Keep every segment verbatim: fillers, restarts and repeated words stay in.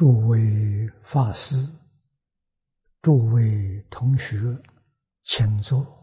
诸位法师、诸位同学，请坐。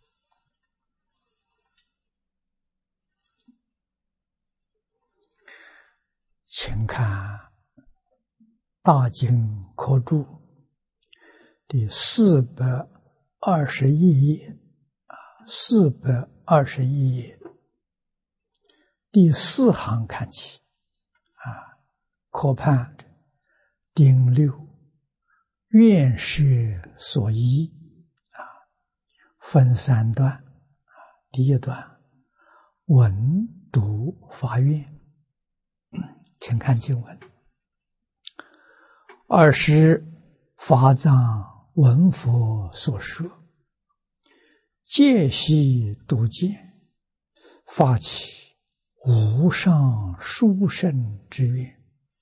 请看《大经科注》第四百二十一页，啊，四百二十一页第四行看起，啊，科判丁六，愿是所依，啊，分三段，啊，第一段闻读法愿。请看经文：二是法藏闻佛所说，戒悉读见，发起无上殊胜之愿。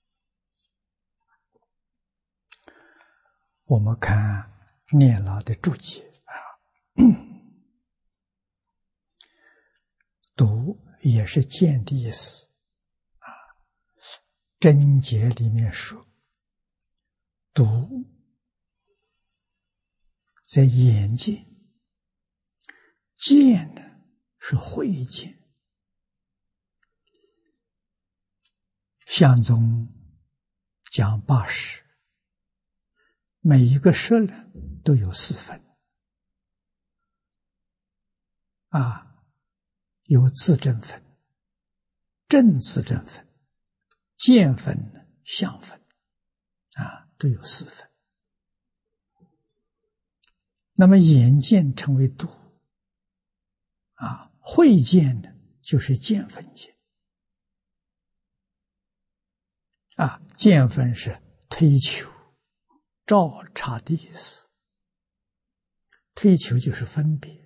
我们看念老的注解啊，读也是见的意思。真解里面说，读在眼见，见呢是慧见。相宗讲八识，每一个识呢都有四分，啊，有自证分、正自证分、见分、相分，啊，都有四分。那么眼见称为读，啊，慧见呢就是见分见，啊，见分是推求、照察的意思，推求就是分别，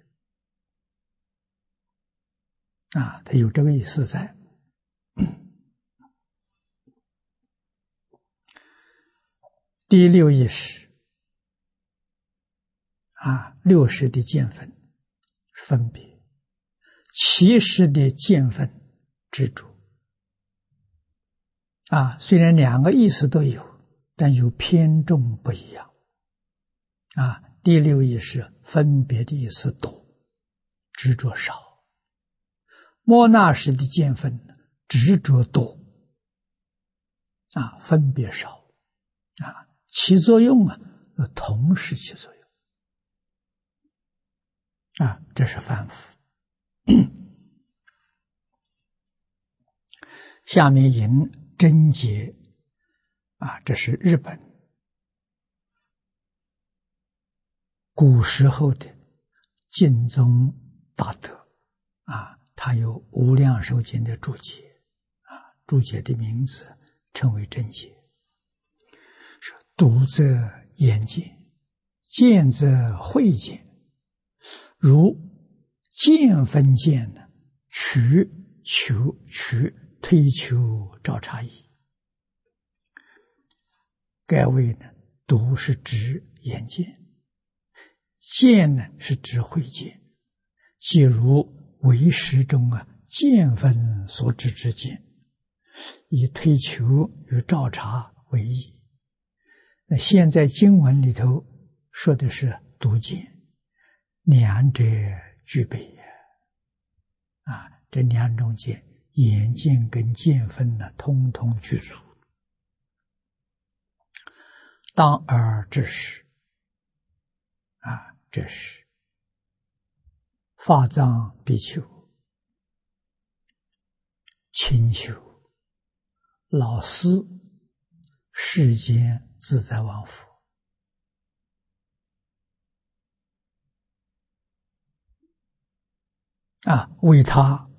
啊，它有这个意思在。第六意识，啊，六识的见分分别，七识的见分执着，啊，虽然两个意思都有，但有偏重不一样。啊，第六意识分别的意思多，执着少；末那识的见分执着多，啊，分别少，啊。起作用啊，同时起作用，啊，这是凡夫。下面引真解，啊，这是日本古时候的净宗大德，啊，他有无量寿经的注解，啊，注解的名字称为真解。读则眼见，见则慧见。如见分见呢，取求取推求照察意。该位呢，读是指眼见，见呢是指慧见。即如唯识中啊，见分所指之见，以推求与照察为义。那现在经文里头说的是读见，两者具备啊，这两种见，眼见跟见分呢，通通具足。当而之时，啊，这是法藏比丘、清修、老师、世间自在王佛，啊，为他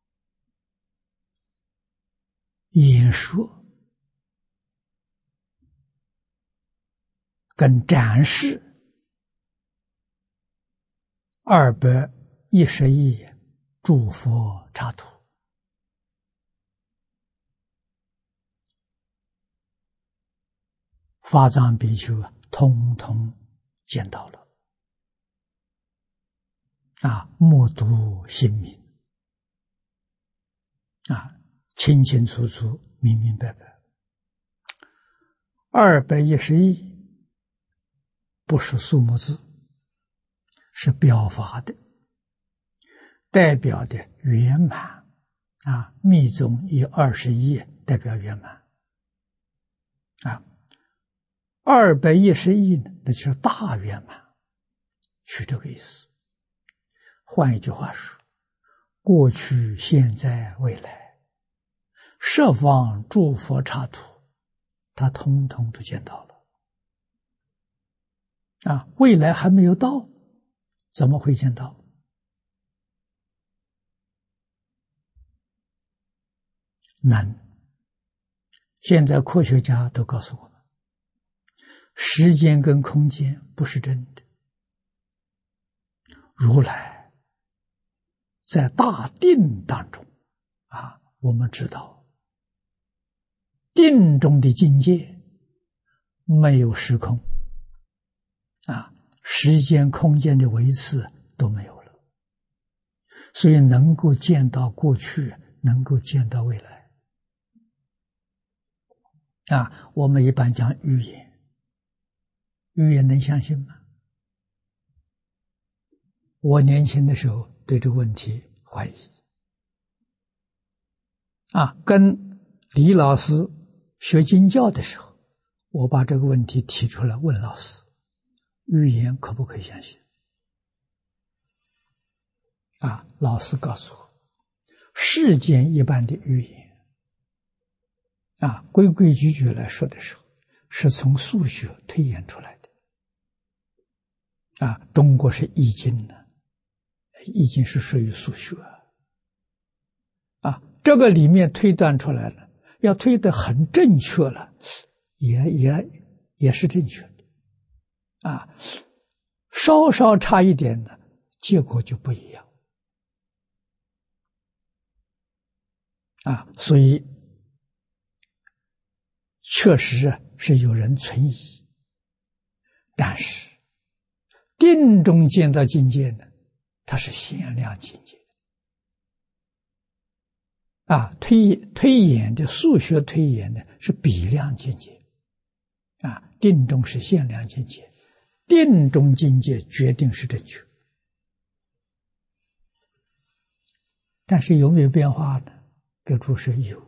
演说跟展示二百一十亿诸佛刹土。法藏比丘啊，通通见到了，啊，目睹心明，啊，清清楚楚、明明白白。 二百一十亿不是数目字，是表法的，代表的圆满啊。密宗以二十一代表圆满啊。二百一十亿呢，那就是大圆满，取这个意思。换一句话说，过去、现在、未来，十方诸佛刹土，他通通都见到了啊。未来还没有到，怎么会见到？难。现在科学家都告诉我们，时间跟空间不是真的。如来在大定当中啊，我们知道定中的境界没有时空啊，时间空间的维持都没有了，所以能够见到过去，能够见到未来啊。我们一般讲预言，预言能相信吗？我年轻的时候对这个问题怀疑啊，跟李老师学经教的时候，我把这个问题提出来问老师，预言可不可以相信啊？老师告诉我，世间一般的预言啊，规规矩矩来说的时候，是从数学推演出来的啊。中国是易经的，易经是属于数学啊，这个里面推断出来了，要推得很正确了，也也也是正确的啊，稍稍差一点呢，结果就不一样啊。所以确实是有人存疑，但是定中见到境界呢，它是限量境界啊。推推演的数学推演呢是比量境界啊，定中是限量境界，定中境界决定是正确。但是有没有变化呢？给诸说有。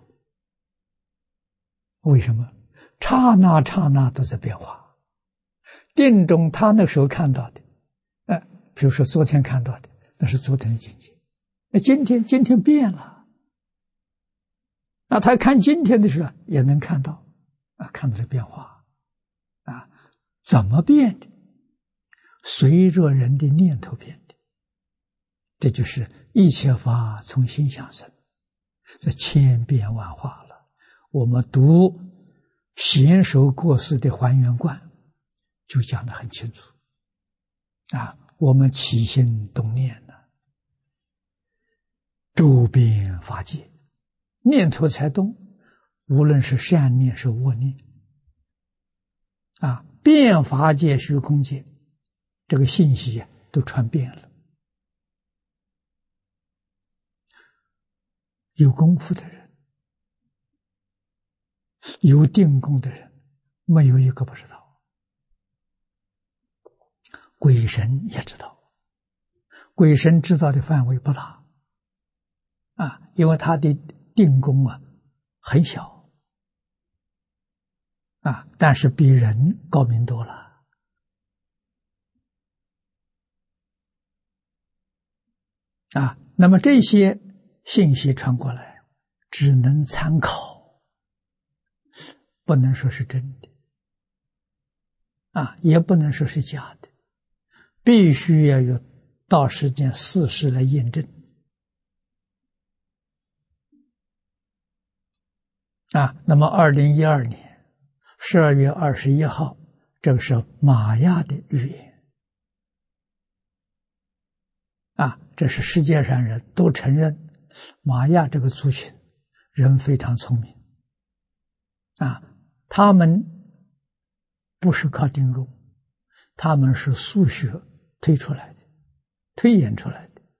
为什么？刹那刹那都在变化。定中他那时候看到的，呃，比如说昨天看到的，那是昨天的境界。那今天今天变了，那他看今天的时候也能看到啊，看到这变化啊，怎么变的？随着人的念头变的。这就是一切法从心想生，这千变万化了。我们读贤首过世的还原观就讲得很清楚啊。我们起心动念呢，周遍法界，念头才动，无论是善念是恶念啊，遍法界虚空界，这个信息都传遍了。有功夫的人，有定功的人，没有一个不知道。鬼神也知道，鬼神知道的范围不大啊，因为他的定功啊很小啊，但是比人高明多了啊。那么这些信息传过来，只能参考，不能说是真的啊，也不能说是假的，必须要有到时间事实来验证啊。那么二零一二年十二月二十一号，这个是玛雅的预言啊，这是世界上人都承认玛雅这个族群人非常聪明啊，他们不是靠定功，他们是数学推出来的，推演出来的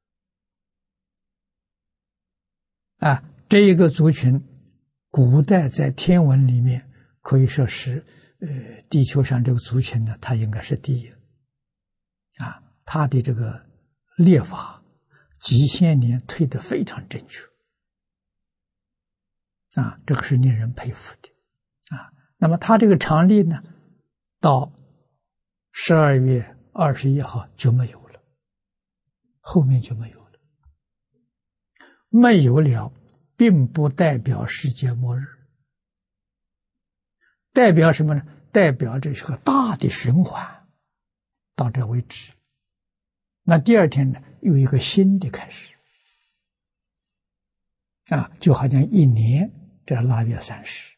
啊。这一个族群古代在天文里面可以说是呃，地球上这个族群呢，它应该是第一啊，它的这个列法几千年推得非常正确啊，这个是令人佩服的啊。那么它这个常例呢，到十二月二十一号就没有了，后面就没有了。没有了，并不代表世界末日，代表什么呢？代表这是个大的循环，到这为止。那第二天呢，有一个新的开始啊，就好像一年这腊月三十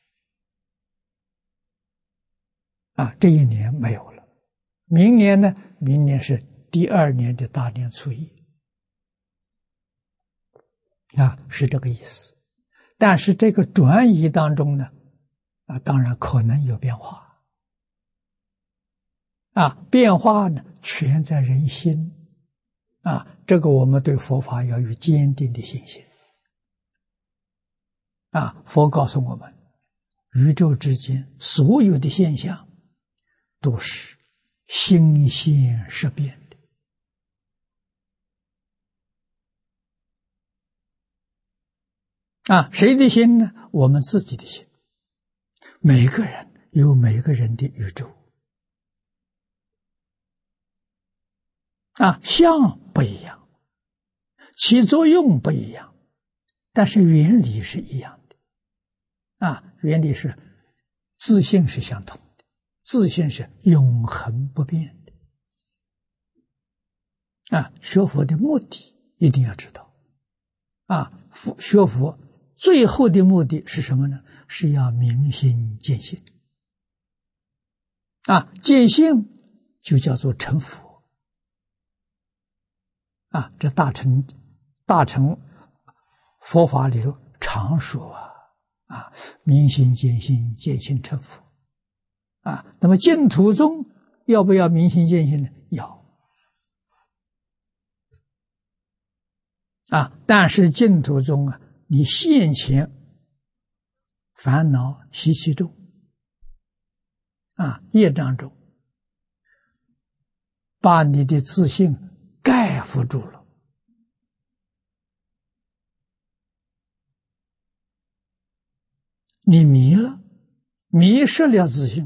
啊，这一年没有了。明年呢？明年是第二年的大年初一啊，是这个意思。但是这个转移当中呢，啊，当然可能有变化啊，变化呢全在人心啊，这个我们对佛法要有坚定的信心啊。佛告诉我们，宇宙之间所有的现象都是心现识变的啊，谁的心呢？我们自己的心。每个人有每个人的宇宙啊，相不一样，起作用不一样，但是原理是一样的啊，原理是自性是相同的，自性是永恒不变的啊。学佛的目的一定要知道啊，学佛最后的目的是什么呢？是要明心见性啊，见性就叫做成佛啊。这大乘大乘佛法里头常说啊啊，明心见性，见性成佛啊。那么净土中要不要明心见性呢？要啊，但是净土中啊，你现前烦恼习气重啊，业障重，把你的自信盖覆住了，你迷了，迷失了自信，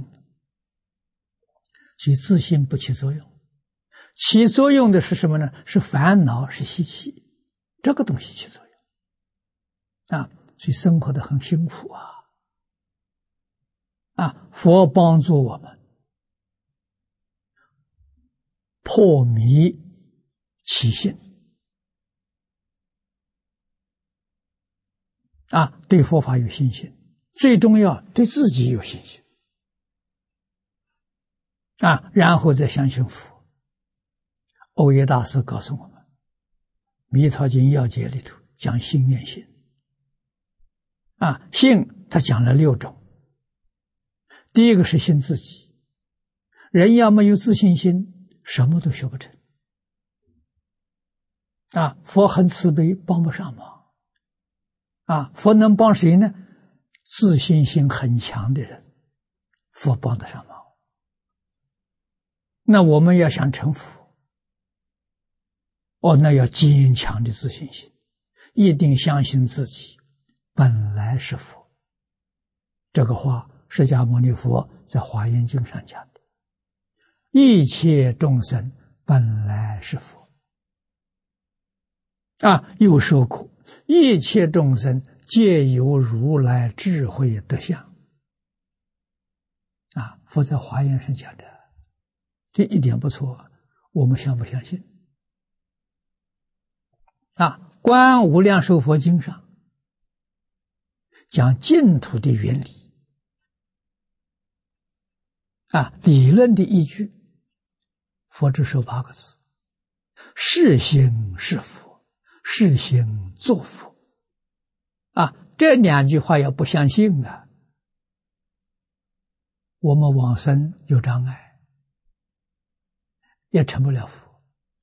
所以自信不起作用。起作用的是什么呢？是烦恼，是习气，这个东西起作用啊，所以生活的很辛苦啊。啊，佛帮助我们破迷起信啊，对佛法有信心，最重要对自己有信心啊，然后再相信佛。欧耶大师告诉我们，《弥陀经要解》里头讲信愿行啊，信他讲了六种。第一个是信自己，人要没有自信心，什么都学不成啊。佛很慈悲，帮不上忙啊。佛能帮谁呢？自信心很强的人，佛帮得上忙。那我们要想成佛，哦，那要坚强的自信心，一定相信自己本来是佛。这个话释迦牟尼佛在华严经上讲的，一切众生本来是佛啊，又说过一切众生皆由如来智慧德相啊，佛在华严上讲的，这一点不错，我们相不相信啊？观无量寿佛经上讲净土的原理啊，理论的依据，佛只说八个字：是心是佛，是心作佛。啊，这两句话要不相信啊，我们往生有障碍，也成不了佛。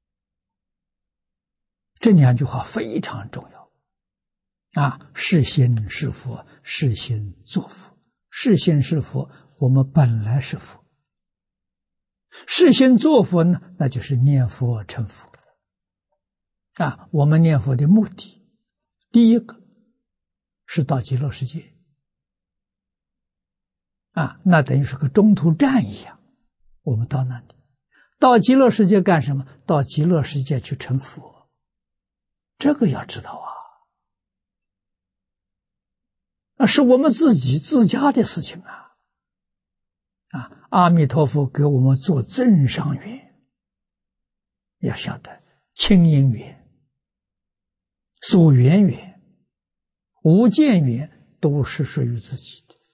这两句话非常重要啊！是心是佛，是心作佛。是心是佛， 我们本来是佛。实行做佛呢，那就是念佛成佛。啊，我们念佛的目的，第一个是到极乐世界。啊，那等于是个中途站一样，我们到那里，到极乐世界干什么？到极乐世界去成佛，这个要知道啊。那是我们自己自家的事情啊。啊，阿弥陀佛给我们做增上缘，要晓得清音缘、所缘缘、无间缘都是属于自己的。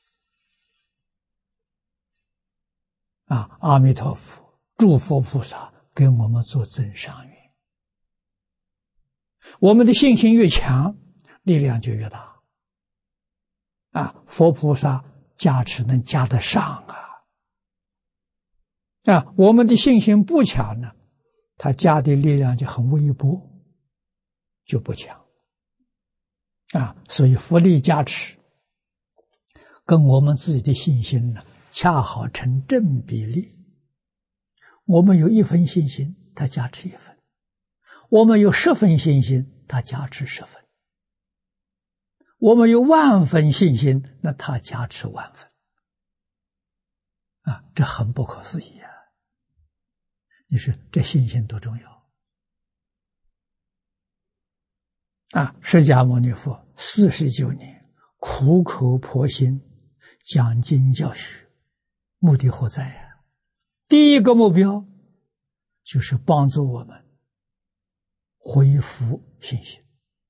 啊，阿弥陀佛、诸佛菩萨给我们做增上缘，我们的信心越强，力量就越大。啊，佛菩萨加持能加得上啊。啊，我们的信心不强呢，他加的力量就很微薄，就不强。啊，所以佛力加持跟我们自己的信心呢，恰好成正比例。我们有一分信心，他加持一分；我们有十分信心，他加持十分；我们有万分信心，那他加持万分。啊，这很不可思议啊！你说这信心多重要啊！释迦牟尼佛四十九年苦口婆心讲经教学，目的何在啊？第一个目标就是帮助我们恢复信心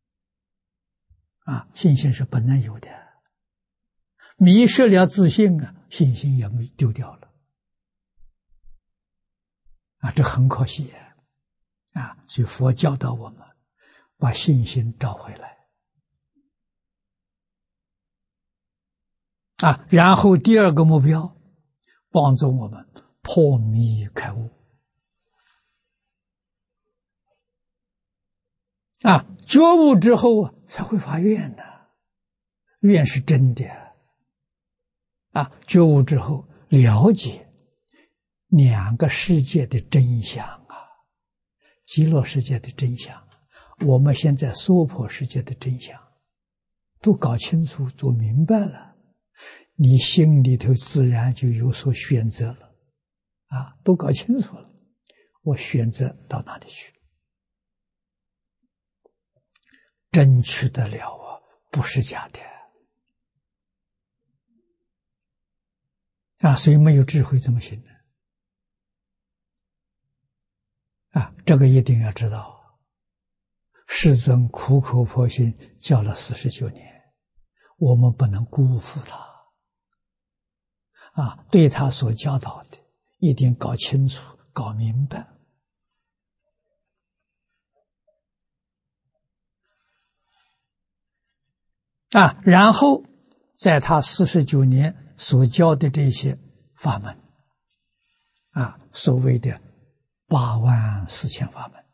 啊！信心是本来有的，迷失了自信啊，信心也没丢掉了啊，这很可惜啊！所以佛教导我们把信心找回来啊，然后第二个目标，帮助我们破迷开悟啊，觉悟之后啊，才会发愿的，愿是真的啊，觉悟之后了解两个世界的真相啊，极乐世界的真相，我们现在娑婆世界的真相都搞清楚做明白了，你心里头自然就有所选择了啊，都搞清楚了，我选择到哪里去，争取得了啊，不是假的啊，所以没有智慧怎么行呢？啊，这个一定要知道，世尊苦口婆心教了四十九年，我们不能辜负他啊！对他所教导的，一定搞清楚、搞明白啊！然后在他四十九年所教的这些法门啊，所谓的八万四千法门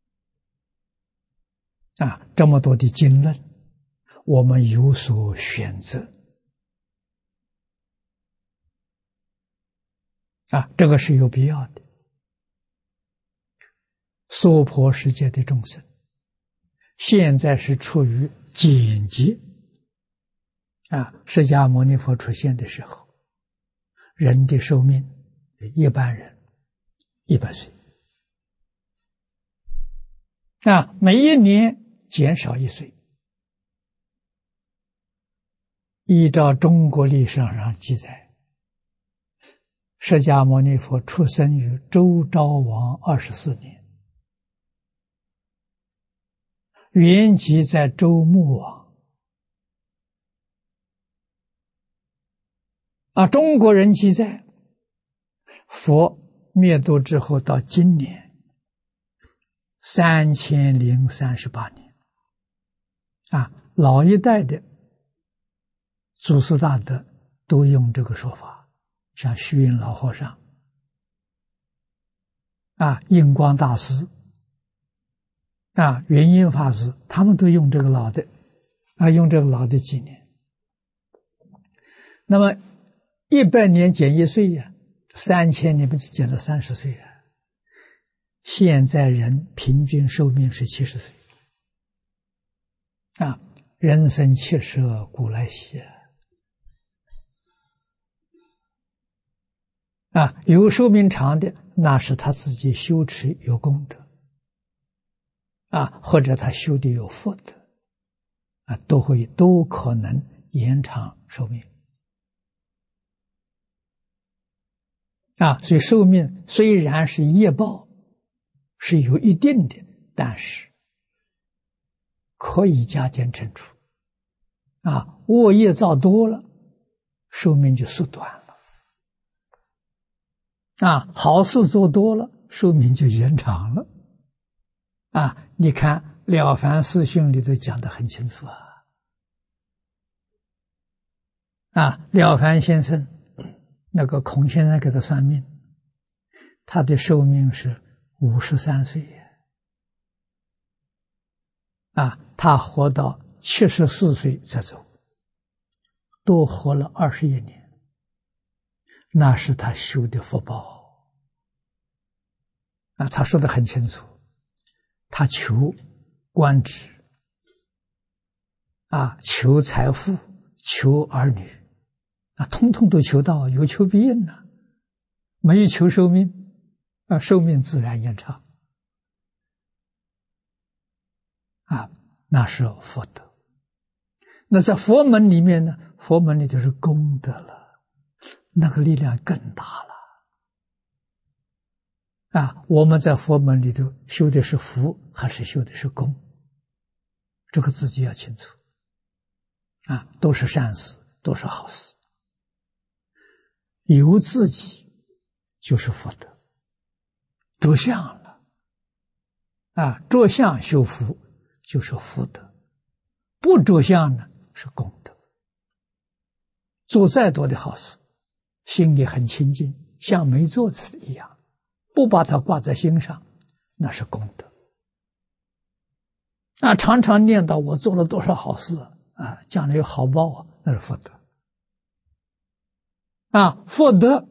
啊，这么多的经论，我们有所选择啊，这个是有必要的。娑婆世界的众生现在是处于简劫啊，释迦牟尼佛出现的时候，人的寿命一般人一百岁啊，每一年减少一岁。依照中国历史上记载，释迦牟尼佛出生于周昭王二十四年，原籍在周穆王啊。中国人记载，佛灭度之后到今年三千零三十八年啊，老一代的祖师大德都用这个说法，像虚云老和尚啊、印光大师啊、圆音法师，他们都用这个老的啊，用这个老的纪年。那么一百年减一岁呀，三千年不就减了三十岁啊？现在人平均寿命是七十岁啊，人生七十古来稀啊，有寿命长的，那是他自己修持有功德啊，或者他修的有福德啊，都会都可能延长寿命啊。所以寿命虽然是业报是有一定的，但是可以加减乘除啊。恶业造多了，寿命就缩短了啊；好事做多了，寿命就延长了啊。你看《了凡四训》里头讲得很清楚啊。啊，了凡先生，那个孔先生给他算命，他的寿命是五十三岁啊，他活到七十四岁才走，多活了二十一年，那是他修的福报啊。他说得很清楚，他求官职啊，求财富，求儿女啊，通通都求到，有求必应呐、啊，没有求寿命啊，寿命自然延长啊，那是福德。那在佛门里面呢，佛门里就是功德了，那个力量更大了啊。我们在佛门里头修的是福还是修的是功，这个自己要清楚啊，都是善事，都是好事。有自己就是福德，着相了啊，着相修福就是福德，不着相呢是功德。做再多的好事，心里很清净，像没做一样，不把它挂在心上，那是功德。啊，常常念叨我做了多少好事啊，将来有好报啊，那是福德。啊，福德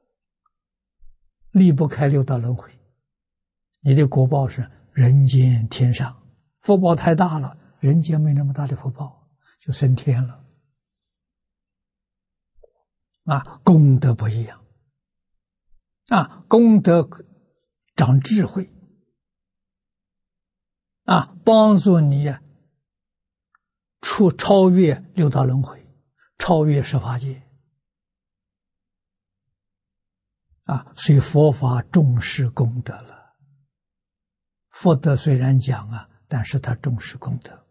离不开六道轮回，你的果报是人间天上，福报太大了，人间没那么大的福报，就升天了。啊，功德不一样啊，功德长智慧啊，帮助你出超越六道轮回，超越十法界啊，所以佛法重视功德了。福德虽然讲啊，但是他重视功德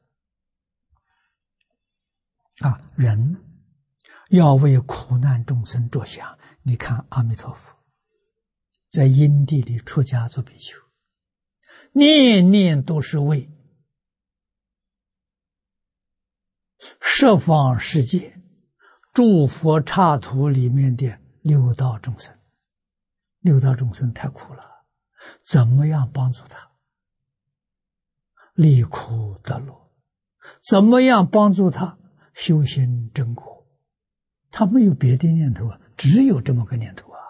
啊，人要为苦难众生着想。你看阿弥陀佛在因地里出家做比丘，念念都是为十方世界诸佛刹土里面的六道众生。六道众生太苦了，怎么样帮助他离苦得乐？怎么样帮助他修行正果？他没有别的念头啊，只有这么个念头啊。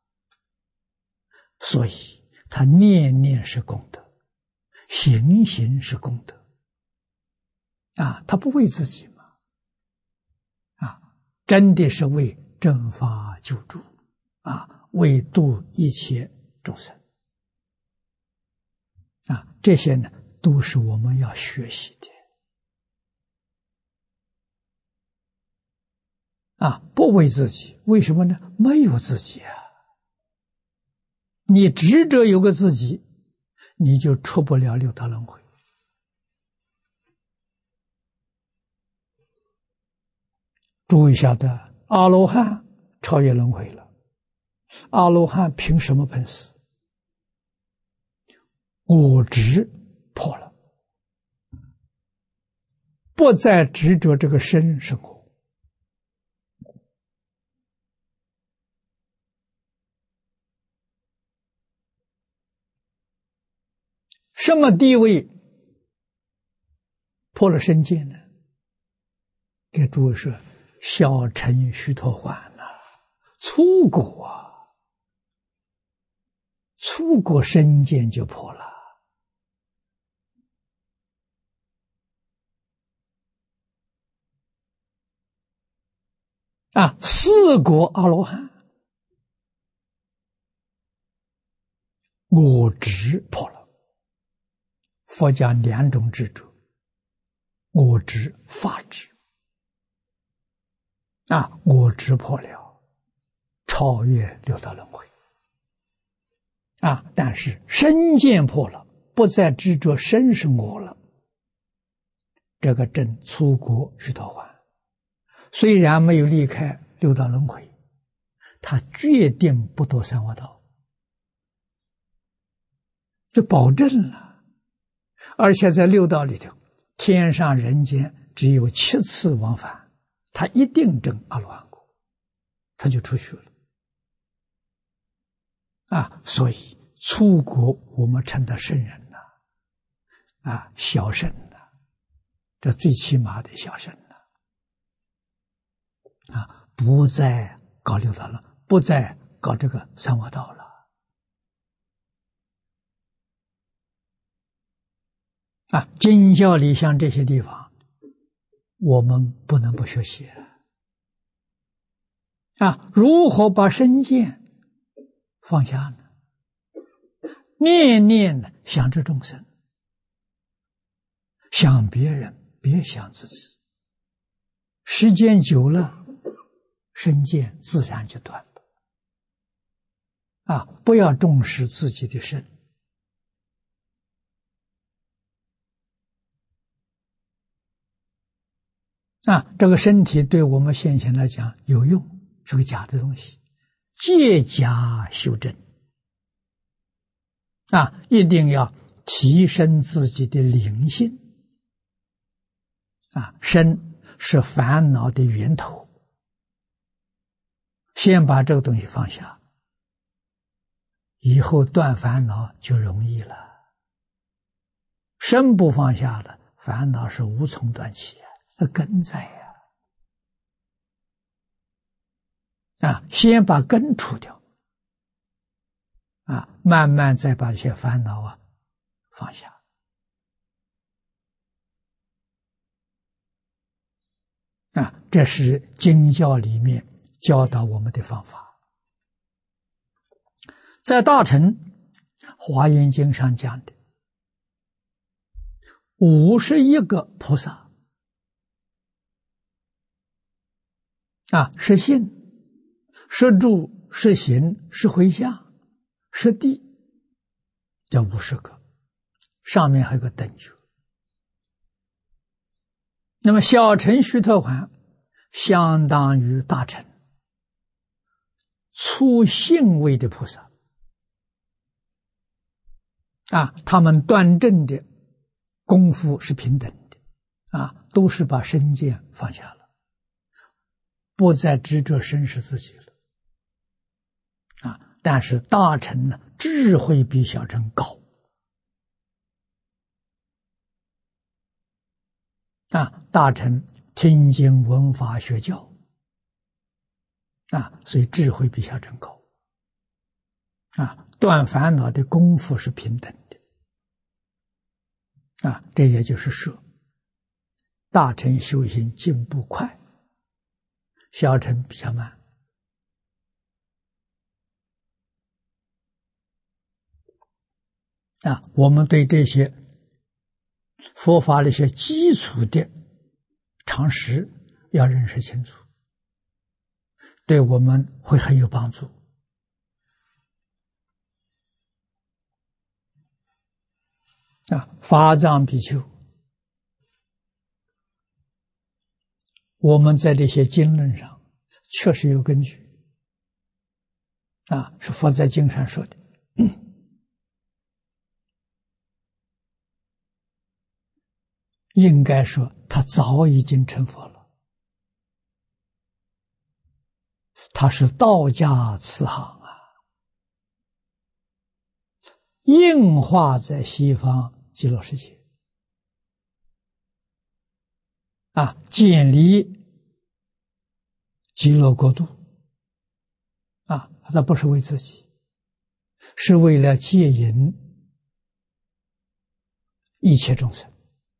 所以他念念是功德，行行是功德啊，他不为自己嘛，啊，真的是为正法救助啊，为度一切众生啊，这些呢都是我们要学习的啊，不为自己，为什么呢？没有自己啊，你执着有个自己，你就出不了六道轮回。诸位晓得，阿罗汉超越轮回了。阿罗汉凭什么本事？我执破了，不再执着这个身生活。什么地位破了身界呢？给诸位说，小乘须陀洹呐、啊， 初果啊，初果身见就破了。啊，四果阿罗汉，我执破了。佛讲两种执着，我执、法执。啊，我执破了，超越六道轮回。啊，但是身见破了，不再执着身是我了。这个证出国须陀洹。虽然没有离开六道轮回，他决定不堕三恶道，这保证了。而且在六道里头，天上人间只有七次往返，他一定证阿罗汉果，他就出去了。啊，所以出国我们称他圣人呐，啊，小圣呐，这最起码的小圣。啊，不再搞六道了，不再搞这个三恶道了。啊，经教里像这些地方，我们不能不学习。啊，如何把身见放下呢？念念想着众生，想别人，别想自己。时间久了，身见自然就断了。啊，不要重视自己的身。啊，这个身体对我们现前来讲有用，是个假的东西，借假修真。啊，一定要提升自己的灵性。啊，身是烦恼的源头。先把这个东西放下，以后断烦恼就容易了。身不放下了，烦恼是无从断起啊，那根在呀。啊，先把根除掉，啊，慢慢再把这些烦恼啊放下。啊，这是经教里面教导我们的方法。在大乘华严经上讲的五十一个菩萨，啊，是信，是住，是行，是回向，是地，这五十个，上面还有个等觉。那么小乘须陀洹相当于大乘出信位的菩萨。啊，他们断证的功夫是平等的。啊，都是把身见放下了，不再执着身是自己了。啊，但是大乘呢，智慧比小乘高。啊，大乘听经闻法学教，啊，所以智慧比小乘高。啊，断烦恼的功夫是平等的。啊，这也就是说，大乘修行进步快，小乘比较慢。啊，我们对这些佛法的一些基础的常识要认识清楚，对我们会很有帮助。啊，法藏比丘，我们在这些经论上确实有根据。啊，是佛在经上说的。应该说他早已经成佛了，他是道家慈航啊，应化在西方极乐世界，啊，建立极乐国度， 啊，他不是为自己，是为了接引一切众生。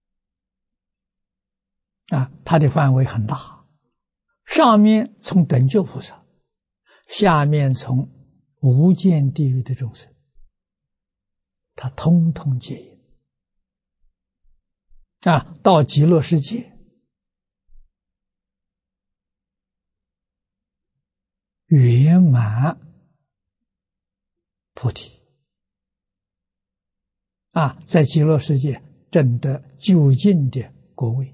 啊，它的范围很大，上面从等觉菩萨，下面从无间地狱的众生，它通通接引。啊，到极乐世界，圆满菩提。啊，在极乐世界证得究竟的果位。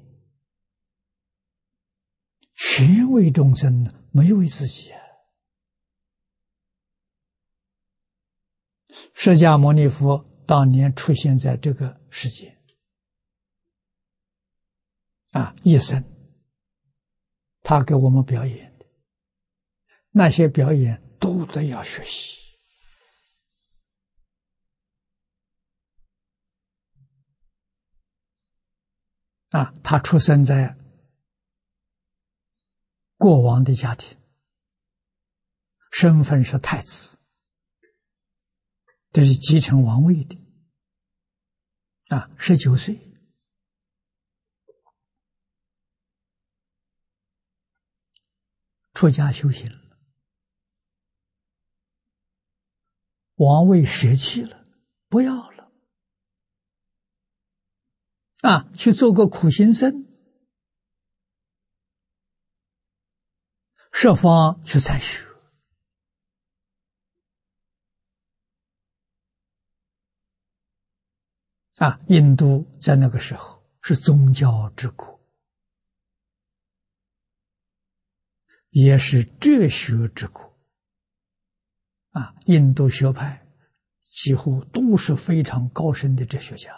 全为众生呢，没有为自己啊。释迦牟尼佛当年出现在这个世界，啊，一生他给我们表演的那些表演都得要学习。啊，他出生在国王的家庭，身份是太子，这是继承王位的。啊，十九岁出家修行了，王位舍弃了，不要了。啊，去做个苦行僧，设方去参学。啊，印度在那个时候是宗教之国，也是哲学之国。啊，印度学派几乎都是非常高深的哲学家。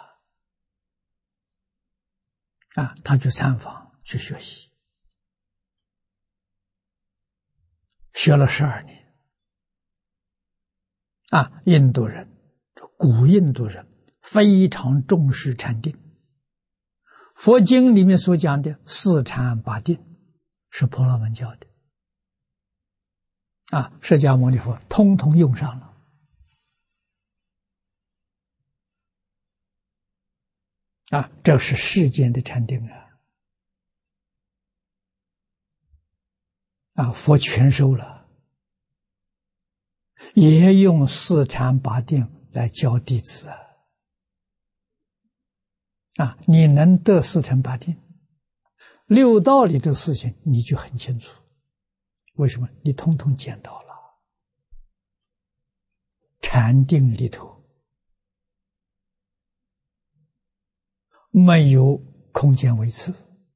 啊，他去参访去学习，学了十二年。啊，印度人，古印度人非常重视禅定。佛经里面所讲的四禅八定是婆罗门教的。啊，释迦牟尼佛通通用上了。啊，这是世间的禅定啊！啊，佛全收了，也用四禅八定来教弟子啊！啊，你能得四禅八定，六道里的事情你就很清楚。为什么？你通通见到了，禅定里头没有空间维持。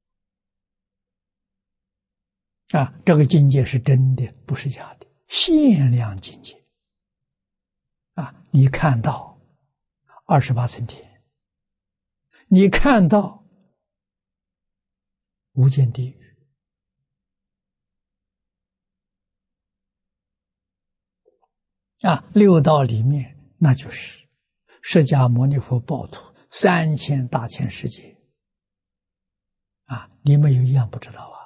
啊，这个境界是真的，不是假的，限量境界。啊，你看到二十八层天，你看到无间地狱，啊，六道里面那就是释迦牟尼佛报土三千大千世界。啊，你没有一样不知道啊！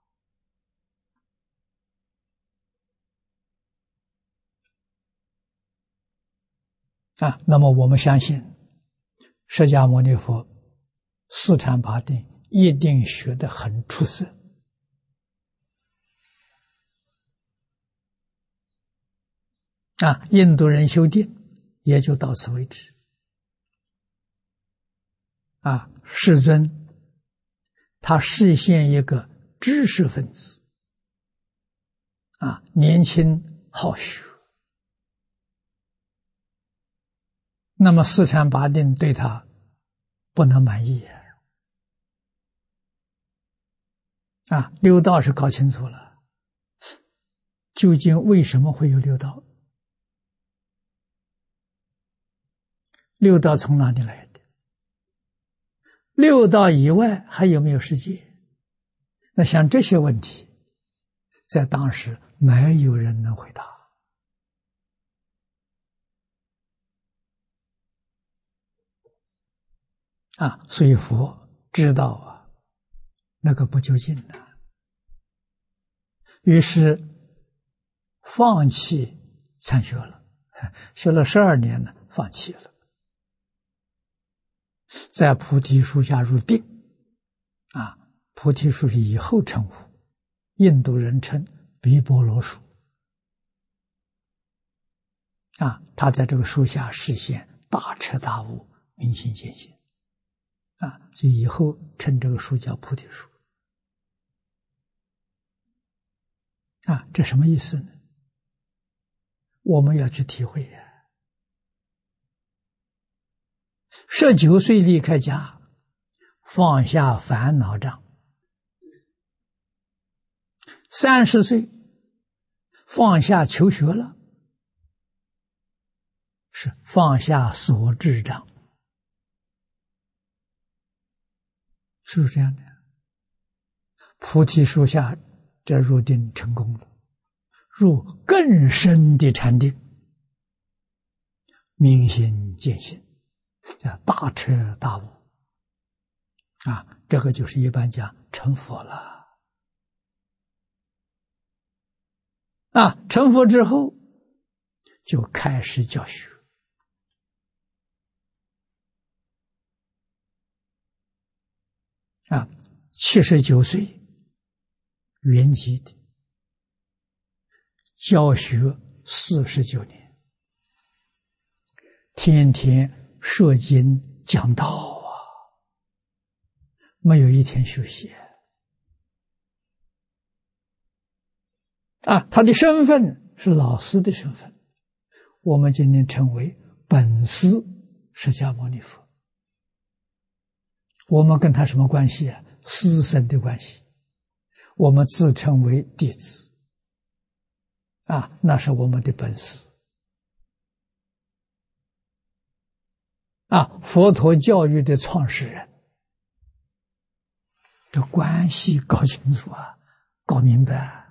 啊，那么我们相信，释迦牟尼佛四禅八定一定学得很出色。啊，印度人修定也就到此为止。啊，世尊他示现一个知识分子，啊，年轻好学。那么四禅八定对他不能满意啊！六道是搞清楚了，究竟为什么会有六道？六道从哪里来的？六道以外还有没有世界？那像这些问题，在当时没有人能回答。啊，所以佛知道啊，那个不究竟的。于是放弃参学了，学了十二年呢，放弃了，在菩提树下入定。啊，菩提树是以后称呼，印度人称毗婆罗树。啊，他在这个树下实现大彻大悟、明心见性。啊，所以以后称这个树叫菩提树。啊，这什么意思呢？我们要去体会呀。十九岁离开家，放下烦恼障；三十岁放下求学了，是放下所知障，是不是这样的？菩提树下，这入定成功了，入更深的禅定，明心见性，叫大彻大悟。啊，这个就是一般讲成佛了。啊，成佛之后就开始教学。啊，七十九岁圆寂的，教学四十九年，天天说经讲道啊，没有一天休息。啊，他的身份是老师的身份，我们今天称为本师释迦牟尼佛。我们跟他什么关系啊？师生的关系。我们自称为弟子。啊，那是我们的本师。啊，佛陀教育的创始人。这关系搞清楚啊，搞明白啊。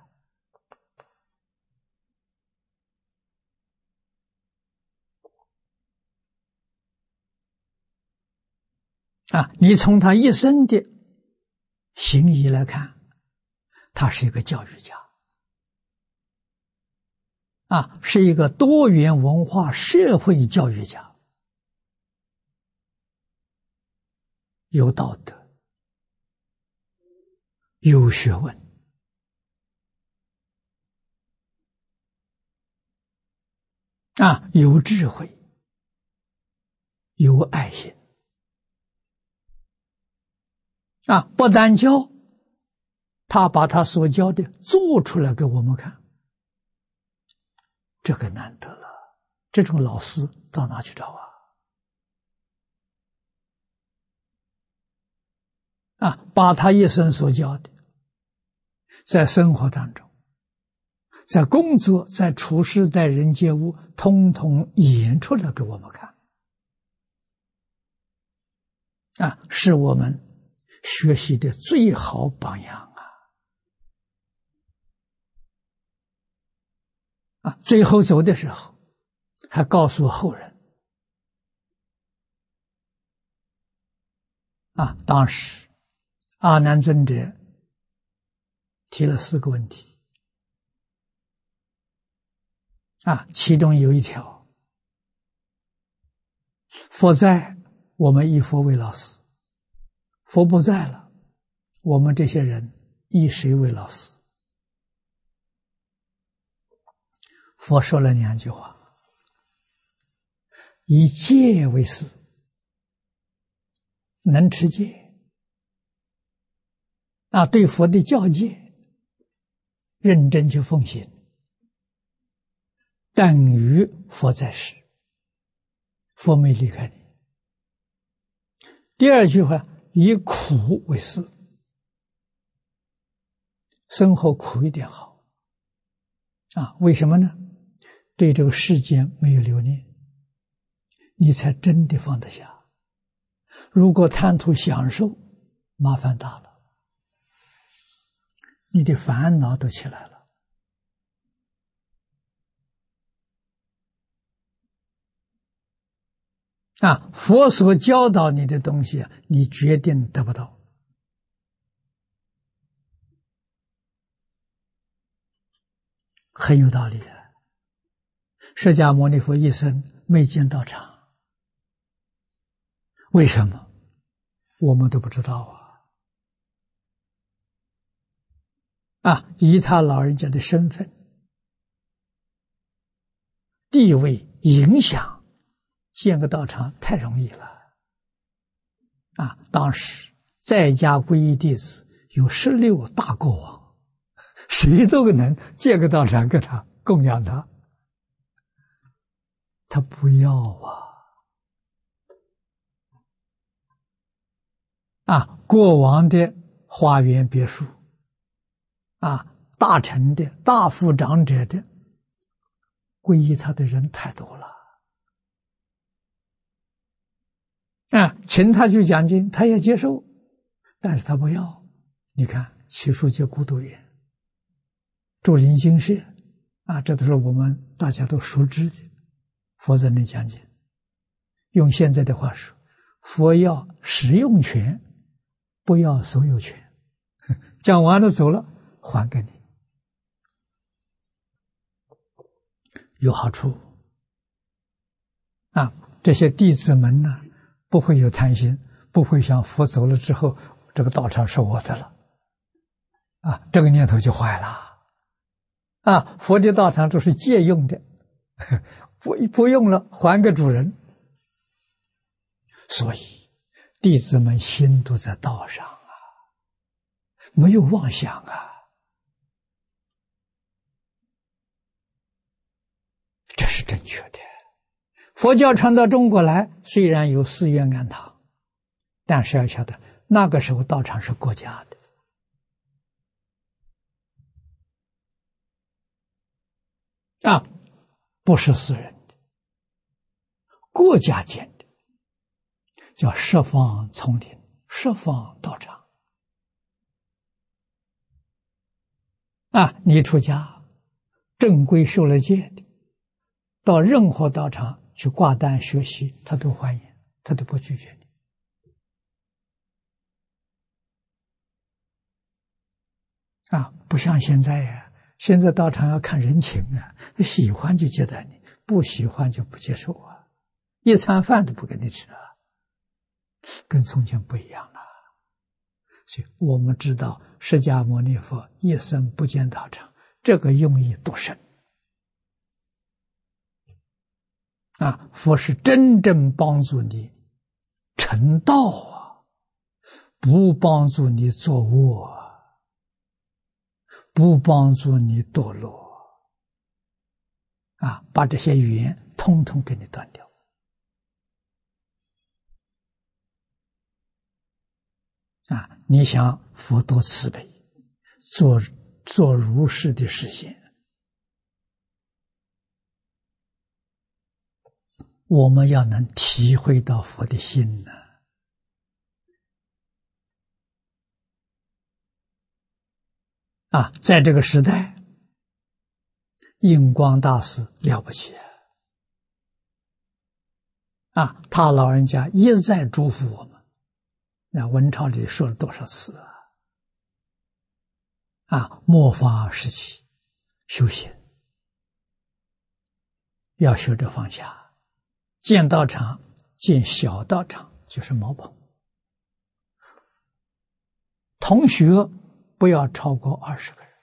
啊，你从他一生的行仪来看，他是一个教育家。啊，是一个多元文化社会教育家，有道德，有学问，啊，有智慧，有爱心。啊，不但教，他把他所教的做出来给我们看，这个难得了。这种老师到哪去找啊？啊，把他一生所教的，在生活当中，在工作，在处事待人接物，通通演出来给我们看。啊，是我们学习的最好榜样啊！啊，最后走的时候，还告诉后人，啊，当时阿难尊者提了四个问题，啊，其中有一条，佛在，我们以佛为老师；佛不在了，我们这些人以谁为老师？佛说了两句话：以戒为师，能持戒，啊，对佛的教戒认真去奉行，等于佛在世，佛没离开你。第二句话，以苦为师，生活苦一点好。啊，为什么呢？对这个世间没有留念，你才真的放得下。如果贪图享受，麻烦大了，你的烦恼都起来了。啊，佛所教导你的东西，你决定得不到。 很有道理啊。释迦牟尼佛一生没建道场，为什么？我们都不知道啊！啊，以他老人家的身份、地位、影响，建个道场太容易了。啊，当时在家皈依弟子有十六大国王，谁都能建个道场给他供养他，他不要啊！啊，国王的花园别墅，啊，大臣的、大夫长者的，皈依他的人太多了。啊，请他去讲经，他也接受，但是他不要。你看，奇树界孤独园、竹林精舍，啊，这都是我们大家都熟知的。佛在那讲经，用现在的话说，佛要使用权，不要所有权。讲完了走了，还给你，有好处。啊，这些弟子们呢，不会有贪心，不会想佛走了之后，这个道场是我的了，啊，这个念头就坏了。啊，佛的道场都是借用的，不不用了，还给主人。所以弟子们心都在道上啊，没有妄想啊，这是正确的。佛教传到中国来，虽然有寺院庵堂，但是要晓得那个时候道场是国家的，啊，不是私人的，国家建的，叫十方丛林、十方道场。啊，你出家正规受了戒的，到任何道场去挂单学习，他都欢迎，他都不拒绝你。啊，不像现在呀、啊，现在道场要看人情啊，喜欢就接待你，不喜欢就不接受啊，一餐饭都不给你吃啊，跟从前不一样了。所以我们知道释迦牟尼佛一生不建道场，这个用意多深啊！佛是真正帮助你成道啊，不帮助你作恶啊，不帮助你堕落啊，把这些语言通通给你断掉。啊，你想佛多慈悲，做做如是的实现。我们要能体会到佛的心呢。啊，在这个时代，印光大师了不起啊！他老人家一再嘱咐我们，那文钞里说了多少次啊？啊，末法时期修行要学着放下。建道场，建小道场就是茅棚，同学不要超过二十个人，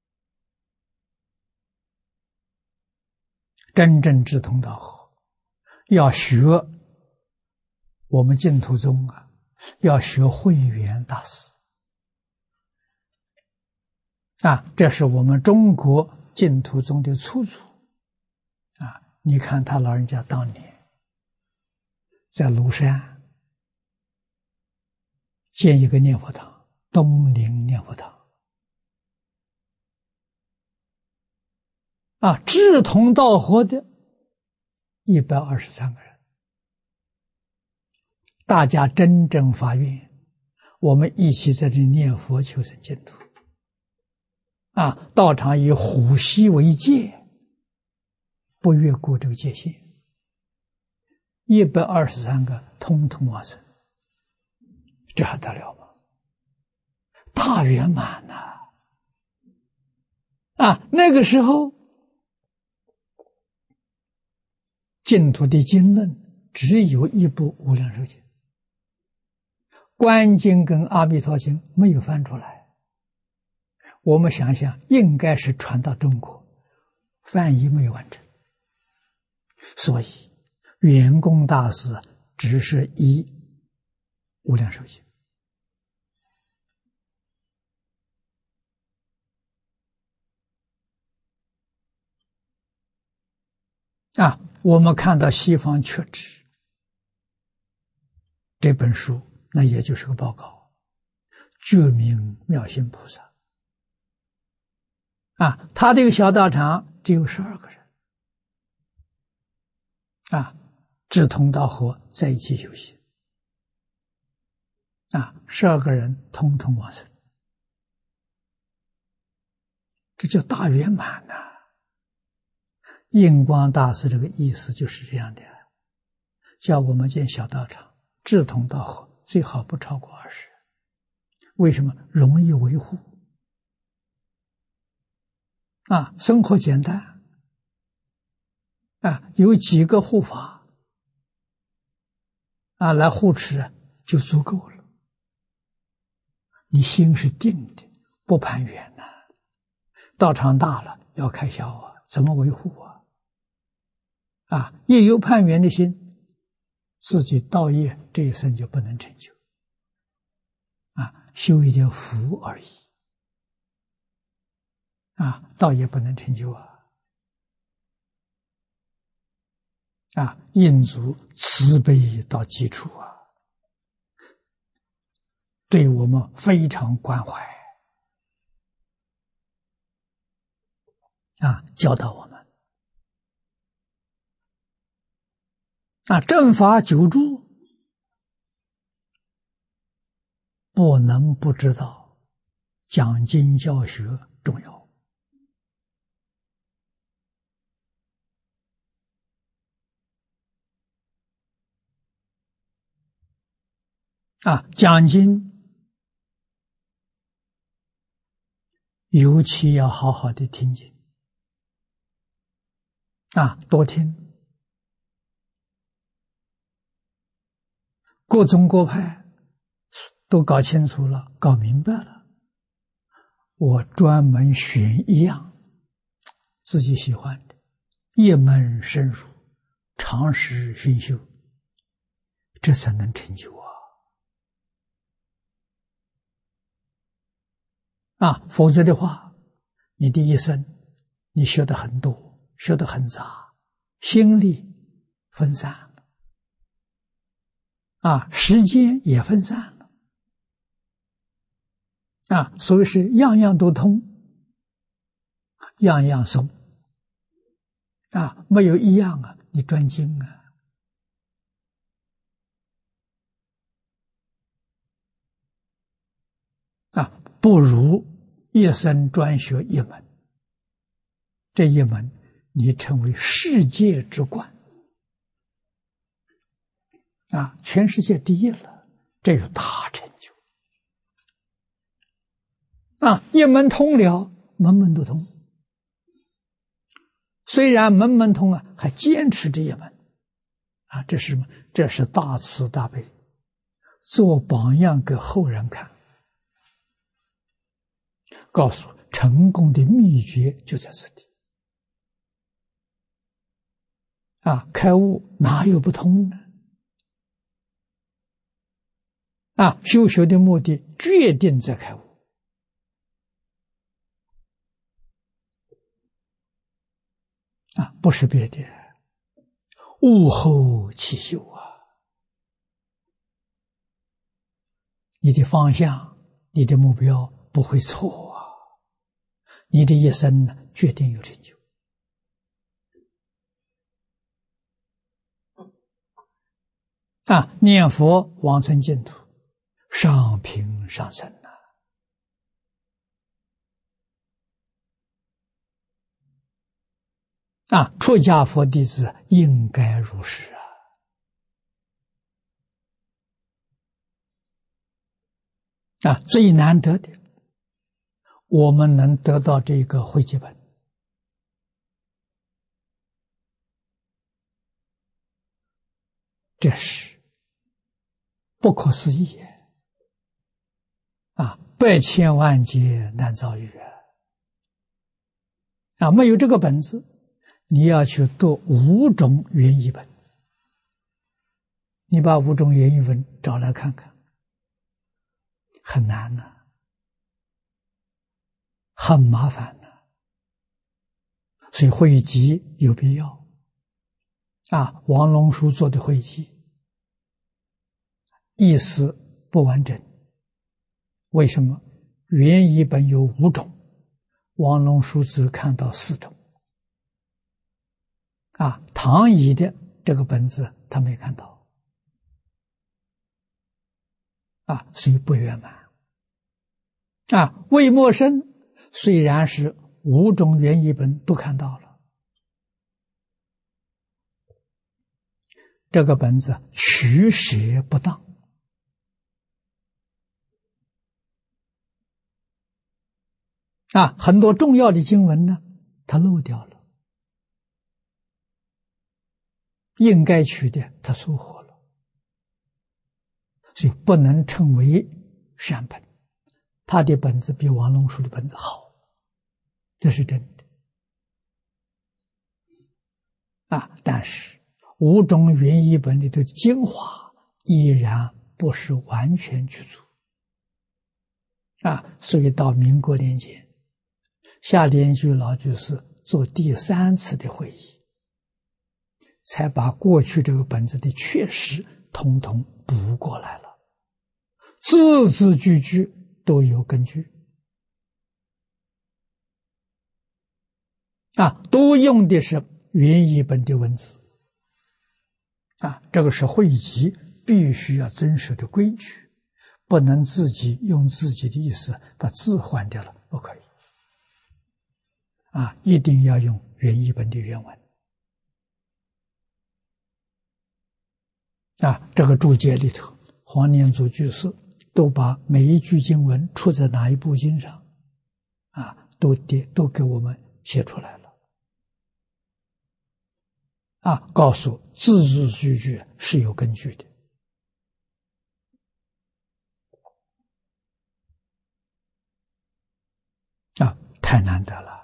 真正志同道合。要学我们净土宗啊，要学慧远大师啊，这是我们中国净土宗的初祖啊。你看他老人家当年在庐山建一个念佛堂，东林念佛堂啊，志同道合的一百二十三个人，大家真正发愿，我们一起在这里念佛求生净土啊！道场以虎溪为界，不越过这个界限。一百二十三个通通往生，这还得了吗？大圆满呐！啊，那个时候净土的经论只有一部《无量寿经》，观经跟阿弥陀经没有翻出来。我们想想，应该是传到中国，翻译没有完成，所以圆公大师只是依《无量寿经》啊。我们看到西方确知这本书，那也就是个报告，觉明妙心菩萨啊，他这个小道场只有十二个人啊，志同道合，在一起修行啊，十二个人通通往生，这叫大圆满呐、啊。印光大师这个意思就是这样的，叫我们建小道场，志同道合，最好不超过二十人。为什么？容易维护啊，生活简单啊，有几个护法啊来护持就足够了。你心是定的，不攀缘呐、啊。道场大了要开销啊，怎么维护啊？啊，一有攀缘的心，自己道业这一生就不能成就啊，修一点福而已啊，道业不能成就啊啊，印足慈悲到基础啊，对我们非常关怀啊，教导我们啊，正法久住，不能不知道讲经教学重要啊，讲经尤其要好好的听经啊，多听。各宗各派都搞清楚了，搞明白了，我专门选一样自己喜欢的，一门深入，长时熏修，这才能成就啊！啊，否则的话，你的一生你学的很多，学的很杂，心力分散了，啊，时间也分散了，啊，所以是样样都通，样样松，啊，没有一样啊，你专精啊，啊，不如一生专学一门，这一门你成为世界之冠，啊，全世界第一了，这有大成就，啊，一门通了，门门都通。虽然门门通啊，还坚持这一门，啊，这是什么？这是大慈大悲，做榜样给后人看，告诉成功的秘诀就在此地。啊，开悟哪有不通呢？啊，修学的目的决定在开悟。啊，不是别的，悟后起修啊！你的方向、你的目标不会错啊！你这一生呢，决定有成就。啊，念佛往生净土，上品上生呐！啊，出家佛弟子应该如是啊！啊，最难得的，我们能得到这个汇集本， 这是不可思议啊！百千万劫难遭遇啊！啊，没有这个本子，你要去读五种原译本，你把五种原译本找来看看，很难呐、啊，很麻烦呐、啊，所以汇集有必要啊。王龙书做的汇集，意思不完整。为什么？原译本有五种，王龙书只看到四种。啊，唐译的这个本子他没看到，啊，所以不圆满。啊，魏默生虽然是五种原译本都看到了，这个本子取舍不当。啊，很多重要的经文呢，他漏掉了，应该取的他疏忽了，所以不能称为善本。他的本子比王龙书的本子好，这是真的。啊，但是五种原译本里的精华依然不是完全具足。啊，所以到民国年间，夏莲居老居士做第三次的会议，才把过去这个本子的缺失统统补过来了，字字句句都有根据，啊，都用的是原译本的文字，啊，这个是会集必须要遵守的规矩，不能自己用自己的意思把字换掉了，不可以。啊，一定要用原译本的原文。啊，这个注解里头，黄念祖居士都把每一句经文出在哪一部经上，啊，都给都给我们写出来了。啊，告诉字字句句是有根据的。啊，太难得了。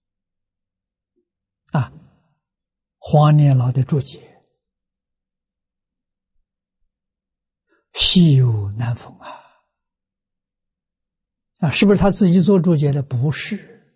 啊，黄念老的注解稀有难逢啊！啊，是不是他自己做注解的？不是，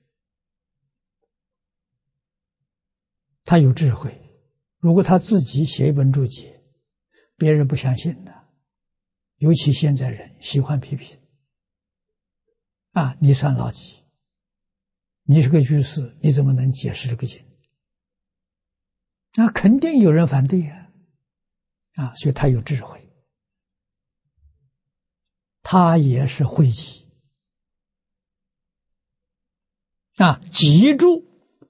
他有智慧。如果他自己写一本注解，别人不相信的，尤其现在人喜欢批评。啊，你算老几？你是个居士，你怎么能解释这个经？那肯定有人反对呀，啊，所以他有智慧，他也是会集，啊，集注，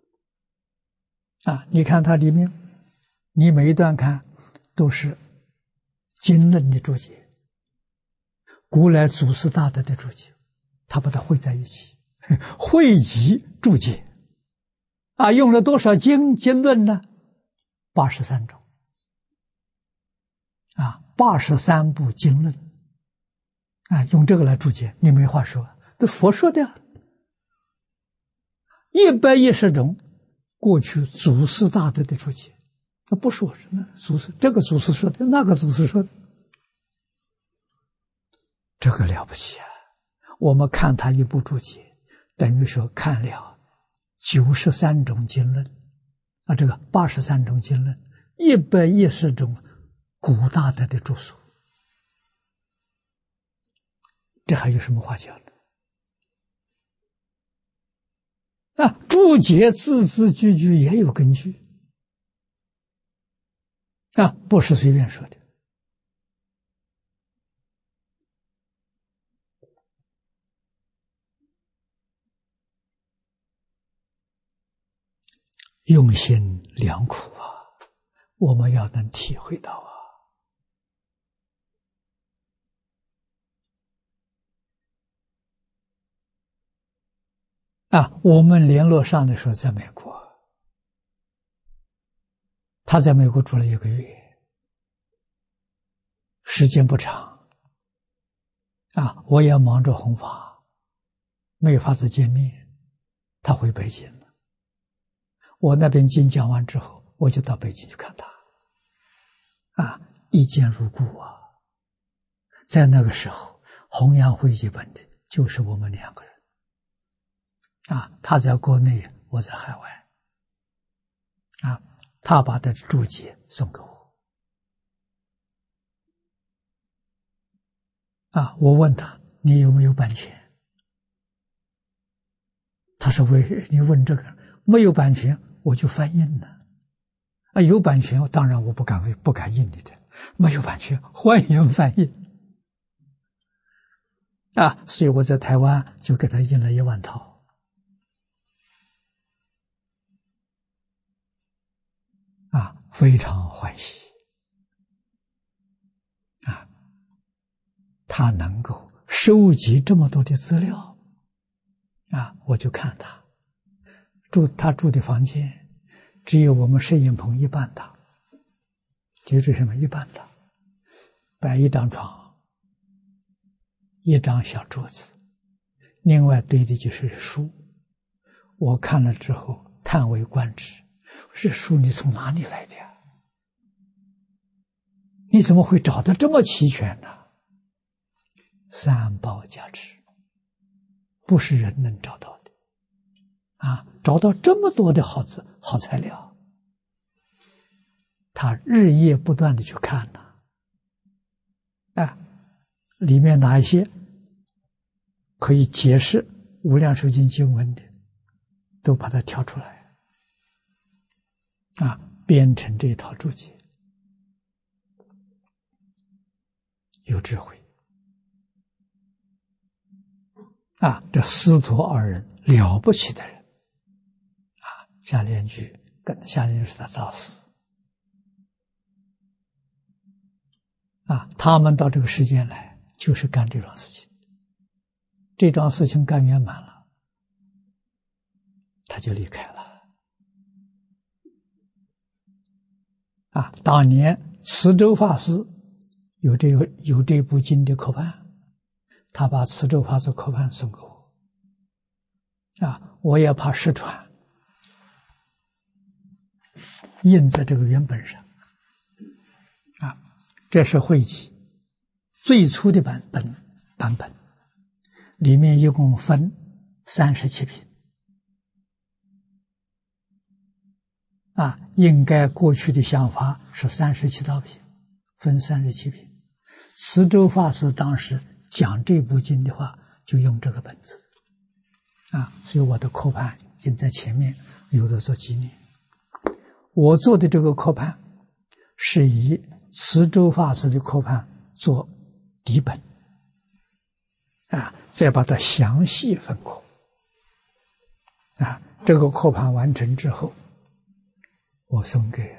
啊，你看它里面，你每一段看都是经论的注解，古来祖师大德的注解，他把它汇在一起，汇集注解，啊，用了多少经经论呢？八十三种，啊，八十三部经论，啊，用这个来注解，你没话说，这佛说的，一百一十种过去祖师大德的注解，他不是我说的，祖师这个祖师说的，那个祖师说的，这个了不起啊！我们看他一部注解，等于说看了九十三种经论。啊，这个八十三种经论，一百一十种古大德的著述，这还有什么话讲的？啊，注解字字句句也有根据，啊，不是随便说的。用心良苦啊，我们要能体会到啊。啊，我们联络上的时候在美国，他在美国住了一个月， 时间不长啊，我也忙着弘法，没有法子见面，他回北京了。我那边经讲完之后，我就到北京去看他，啊，一见如故啊。在那个时候，弘扬汇集本的就是我们两个人，啊，他在国内，我在海外，啊，他把他的注解送给我，啊，我问他你有没有版权？他说为你问这个没有版权，我就翻印了。啊，有版权，当然我不敢为不敢印你的，没有版权，欢迎翻译。啊，所以我在台湾就给他印了一万套。啊，非常欢喜。啊，他能够收集这么多的资料。啊，我就看他住他住的房间，只有我们摄影棚一半大，就是什么一半大，摆一张床，一张小桌子，另外堆的就是书。我看了之后叹为观止，这书你从哪里来的呀？你怎么会找得这么齐全呢？三宝加持，不是人能找到的啊！找到这么多的好字、好材料，他日夜不断的去看呢，啊，里面哪一些可以解释《无量寿经》经文的，都把它挑出来，啊，编成这一套注解，有智慧。啊，这师徒二人了不起的人，啊，夏莲居跟夏莲居是他的老师，啊，他们到这个世间来就是干这桩事情，这桩事情干圆满了，他就离开了。啊，当年慈州法师有这个有这部经的刻判。他把慈州法师刻判送给我，啊，我也怕失传，印在这个原本上，啊，这是汇集最初的版本版本，里面一共分三十七品，啊，应该过去的想法是三十七道品，分三十七品。慈州法师当时讲这部经的话，就用这个本子，啊，所以我的刻判印在前面，留着做纪念。我做的这个刻判是以慈州法师的刻判做底本，啊，再把它详细分刻，啊，这个刻判完成之后，我送给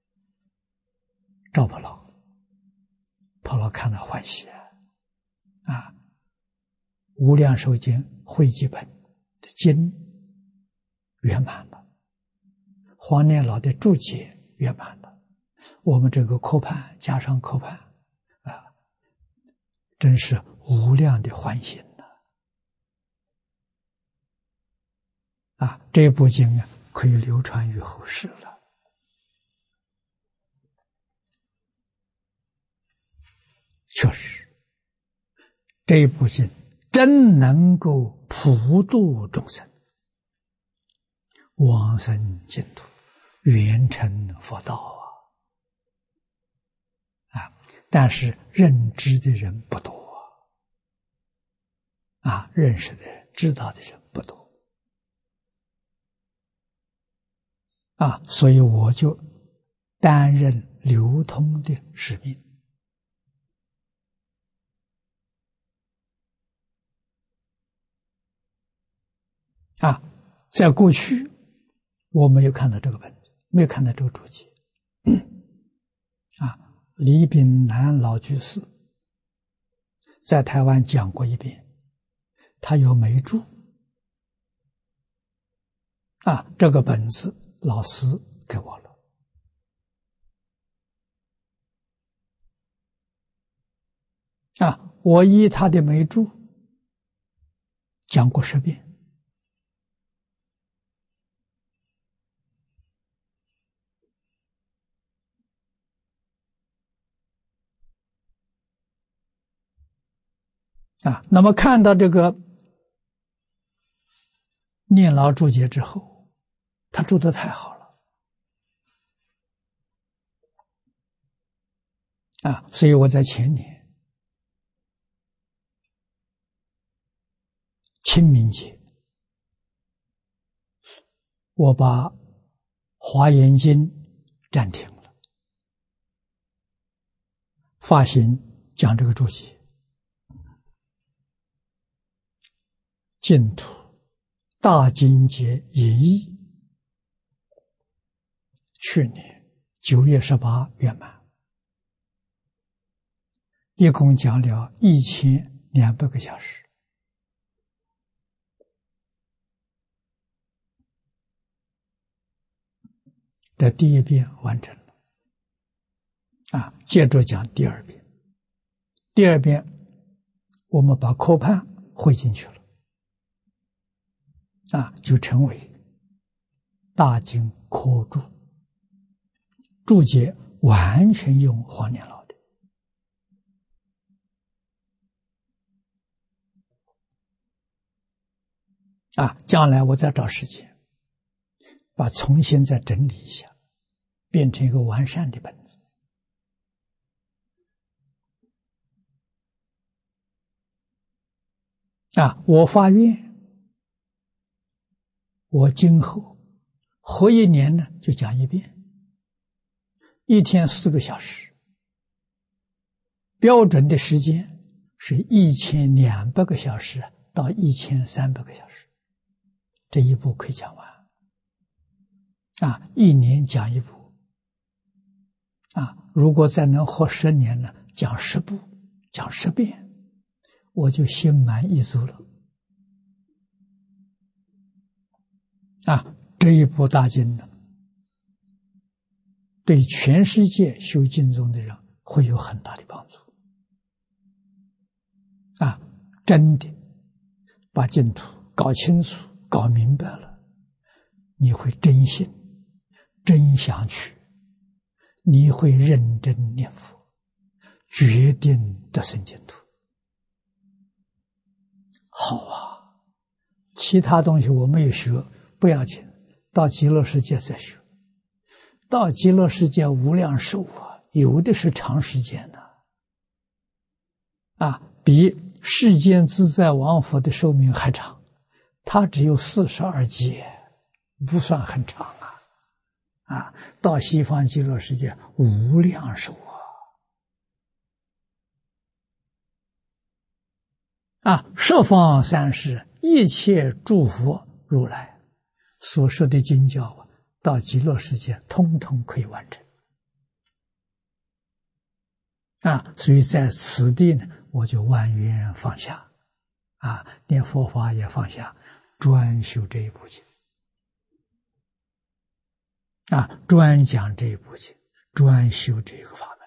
赵婆老，婆老看了欢喜。啊，无量寿经汇集本的经圆满了，黄念老的注解圆满了，我们这个刻判加上刻判，啊，真是无量的欢喜呢！啊，这部经啊，可以流传于后世了。确实。这部经真能够普度众生，往生净土，圆成佛道啊！啊，但是认知的人不多啊，认识的人、知道的人不多啊，所以我就担任流通的使命。啊，在过去我没有看到这个本子，没有看到这个注解。啊，李炳南老居士在台湾讲过一遍，他有眉注。啊，这个本子老师给我了。 啊，我依他的眉注讲过十遍。啊，那么看到这个念老注解之后，他注得太好了啊！所以我在前年清明节，我把《华严经》暂停了，发行讲这个注解。净土大经解演义，去年九月十八圆满，一共讲了一千两百个小时。这第一遍完成了，啊，接着讲第二遍。第二遍我们把科判汇进去了。啊，就成为大经科注，注解完全用黄念老的。啊，将来我再找时间，把重新再整理一下，变成一个完善的本子。啊，我发愿。我今后活一年呢，就讲一遍，一天四个小时，标准的时间是一千两百个小时到一千三百个小时，这一部可以讲完。啊，一年讲一部，啊，如果再能活十年呢，讲十部，讲十遍，我就心满意足了。啊，这一部大经呢，对全世界修经宗的人会有很大的帮助。啊，真的把净土搞清楚、搞明白了，你会真信、真想去，你会认真念佛，决定得生净土。好啊，其他东西我没有学。不要紧，到极乐世界再学。到极乐世界无量寿啊，有的是长时间的，啊，比世间自在王佛的寿命还长，他只有四十二劫，不算很长啊。啊，到西方极乐世界无量寿啊！啊，十方三世一切诸佛如来所说的经教啊，到极乐世界通通可以完成。啊，所以在此地呢，我就万缘放下，啊，连佛法也放下，专修这一部经。啊，专讲这一部经，专修这个法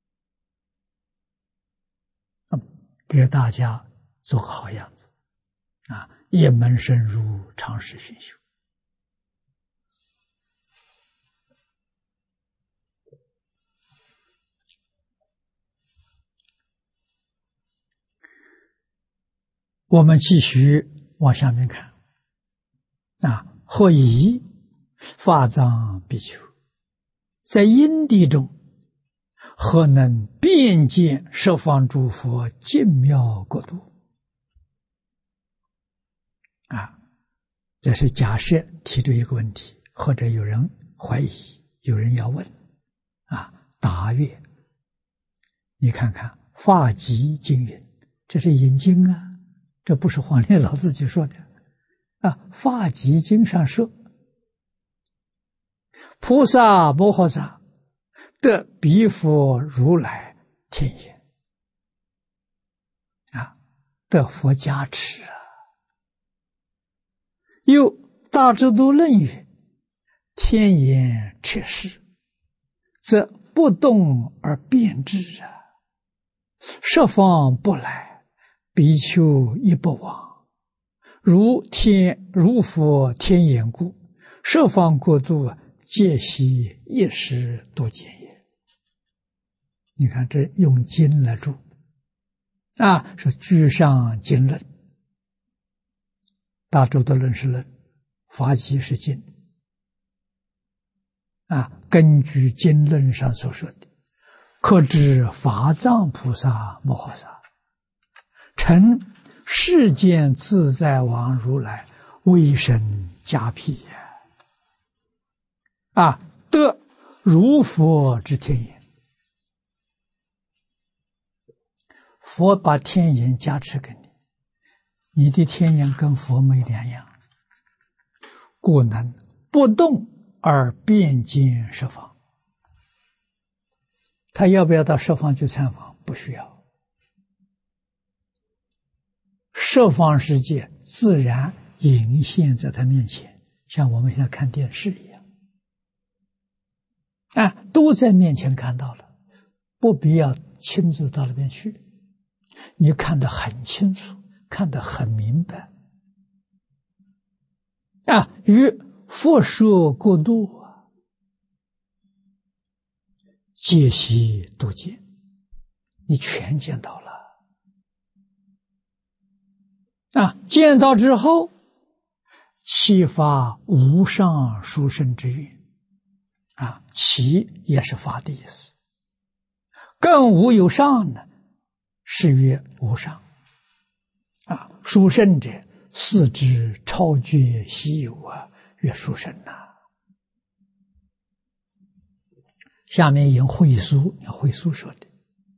门，嗯，给大家做个好样子。啊，一门深入，长时熏修。我们继续往下面看。啊，或以法藏比丘在因地中，何能遍见十方诸佛净妙国度？啊，这是假设提出一个问题，或者有人怀疑，有人要问。啊，答曰：你看看法集经云，这是引经啊。这不是黄念老自己说的啊，《法集经》上说，菩萨摩诃萨得彼佛如来天眼啊，得佛加持啊。又大智度论语，天眼彻视，则不动而变智啊。 十方不来，比丘亦不往。如天如佛天眼故，十方国度皆悉一时多见也。你看这用经来注啊，是居上经论，大周的论是论，法纪是经啊。根据经论上所说的，可知法藏菩萨摩诃萨成世间自在王如来威神加辟也啊，得如佛之天眼。佛把天眼加持给你，你的天眼跟佛没两样，故能不动而遍见十方。他要不要到十方去参访？不需要。十方世界自然隐现在他面前，像我们现在看电视一样啊，都在面前看到了，不必要亲自到那边去。你看得很清楚，看得很明白啊，与佛说过度啊，皆悉度见，你全见到了啊！见到之后，启发无上殊胜之愿啊，启也是发的意思，更无有上呢，是曰无上啊。殊胜者，四之超绝稀有啊，曰殊胜呐、啊。下面引慧疏，慧疏说的：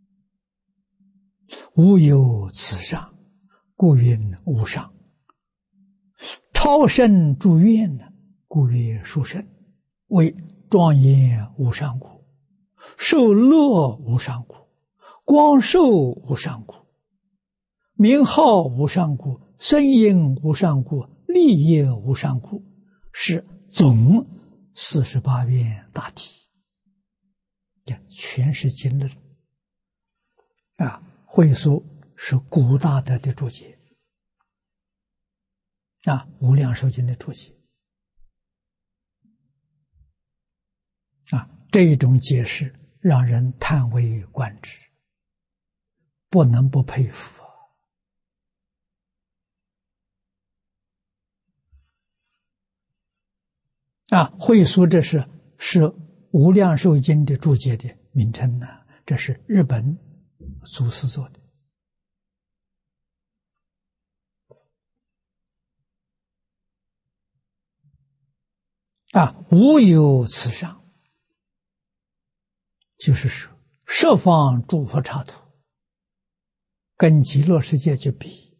无有此上，故云无上；超胜诸愿呢，故曰殊胜。为庄严无上故，受乐无上故，光寿无上故，名号无上故，声音无上故，利业无上故，是总四十八愿大体。全是经论啊，慧疏是古大德的注解啊，无量寿经的注解啊，这种解释让人叹为观止，不能不佩服啊！慧疏这是是无量寿经的注解的名称呢，这是日本祖师做的啊。无有此上，就是说十方诸佛刹土跟极乐世界去比，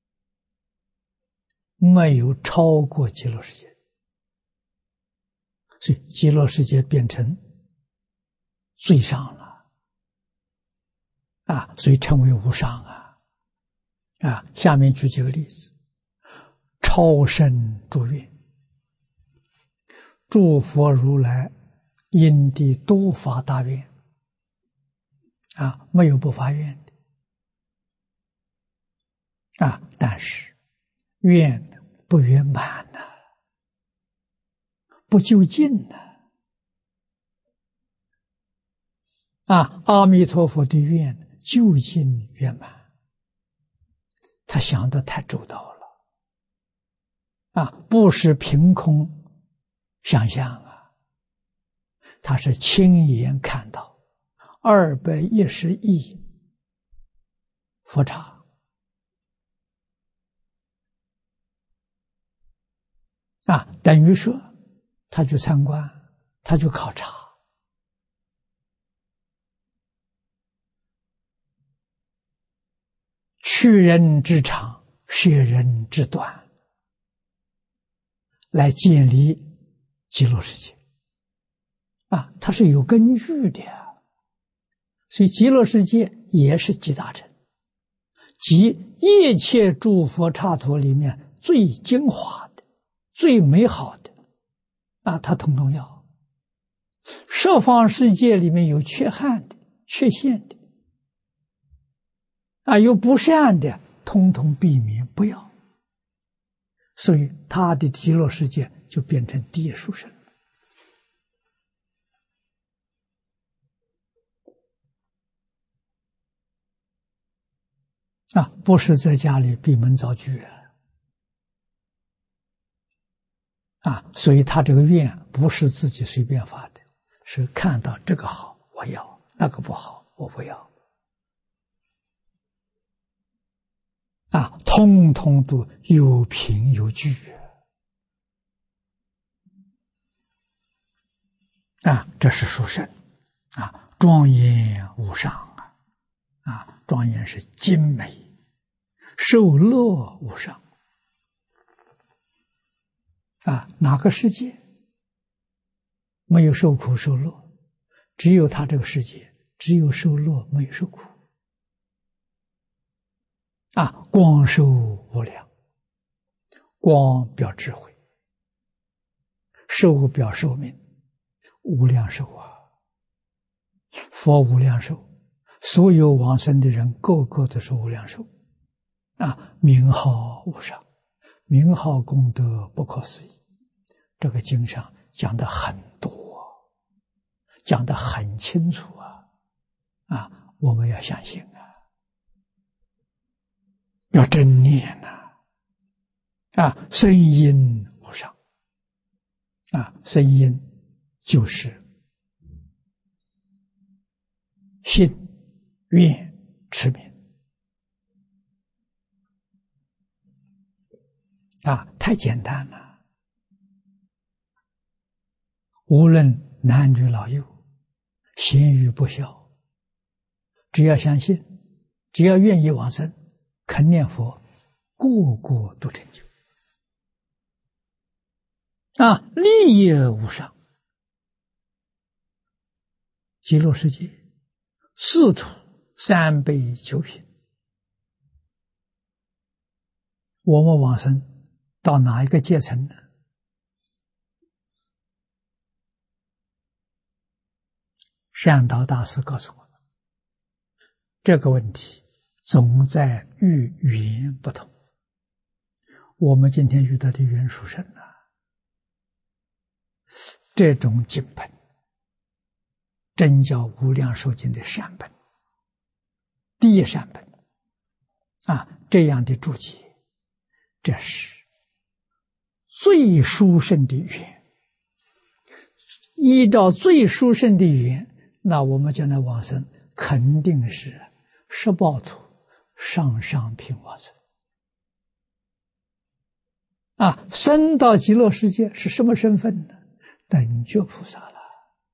没有超过极乐世界，所以极乐世界变成最上了啊，所以称为无上啊啊。下面举几个例子：超胜诸愿，诸佛如来因地多发大愿啊，没有不发愿的啊，但是愿不圆满呐、啊，不究竟呐、啊。啊，阿弥陀佛的愿究竟圆满，他想得太周到了啊，不是凭空想象啊，他是亲眼看到二百一十亿佛刹啊，等于说他去参观，他去考察，去人之长，舍人之短，来建立极乐世界啊，它是有根据的啊。所以极乐世界也是集大成，集一切诸佛刹土里面最精华的、最美好的啊，它统统要。十方世界里面有缺憾的、缺陷的啊，有不善的，通通避免不要。所以他的极乐世界就变成地书生啊，不是在家里闭门造句啊，所以他这个愿不是自己随便发的，是看到这个好我要，那个不好我不要啊，通通都有凭有据啊，这是殊胜啊，庄严无上啊，啊，庄严是精美，受乐无上啊，哪个世界没有受苦受乐？只有他这个世界只有受乐没有受苦啊，光寿无量，光表智慧，寿表寿命，无量寿啊，佛无量寿，所有往生的人个个都是无量寿啊，名号无上，名号功德不可思议。这个经上讲的很多，讲的很清楚啊啊，我们要相信啊，要真念呐啊，啊，声音无上啊，声音就是信愿持名啊，太简单了。无论男女老幼，贤愚不肖，只要相信，只要愿意往生，肯念佛，个个都成就啊，利益无上。极乐世界四土三辈九品，我们往生到哪一个阶层呢？善导大师告诉我们，这个问题总在于语言不同。我们今天遇到的袁殊胜啊，这种经本真叫无量寿经的善本，第一善本啊，这样的注解，这是最殊胜的语言。依照最殊胜的语言，那我们将来往生肯定是十报土上上品往生啊！升到极乐世界是什么身份呢？等觉菩萨了，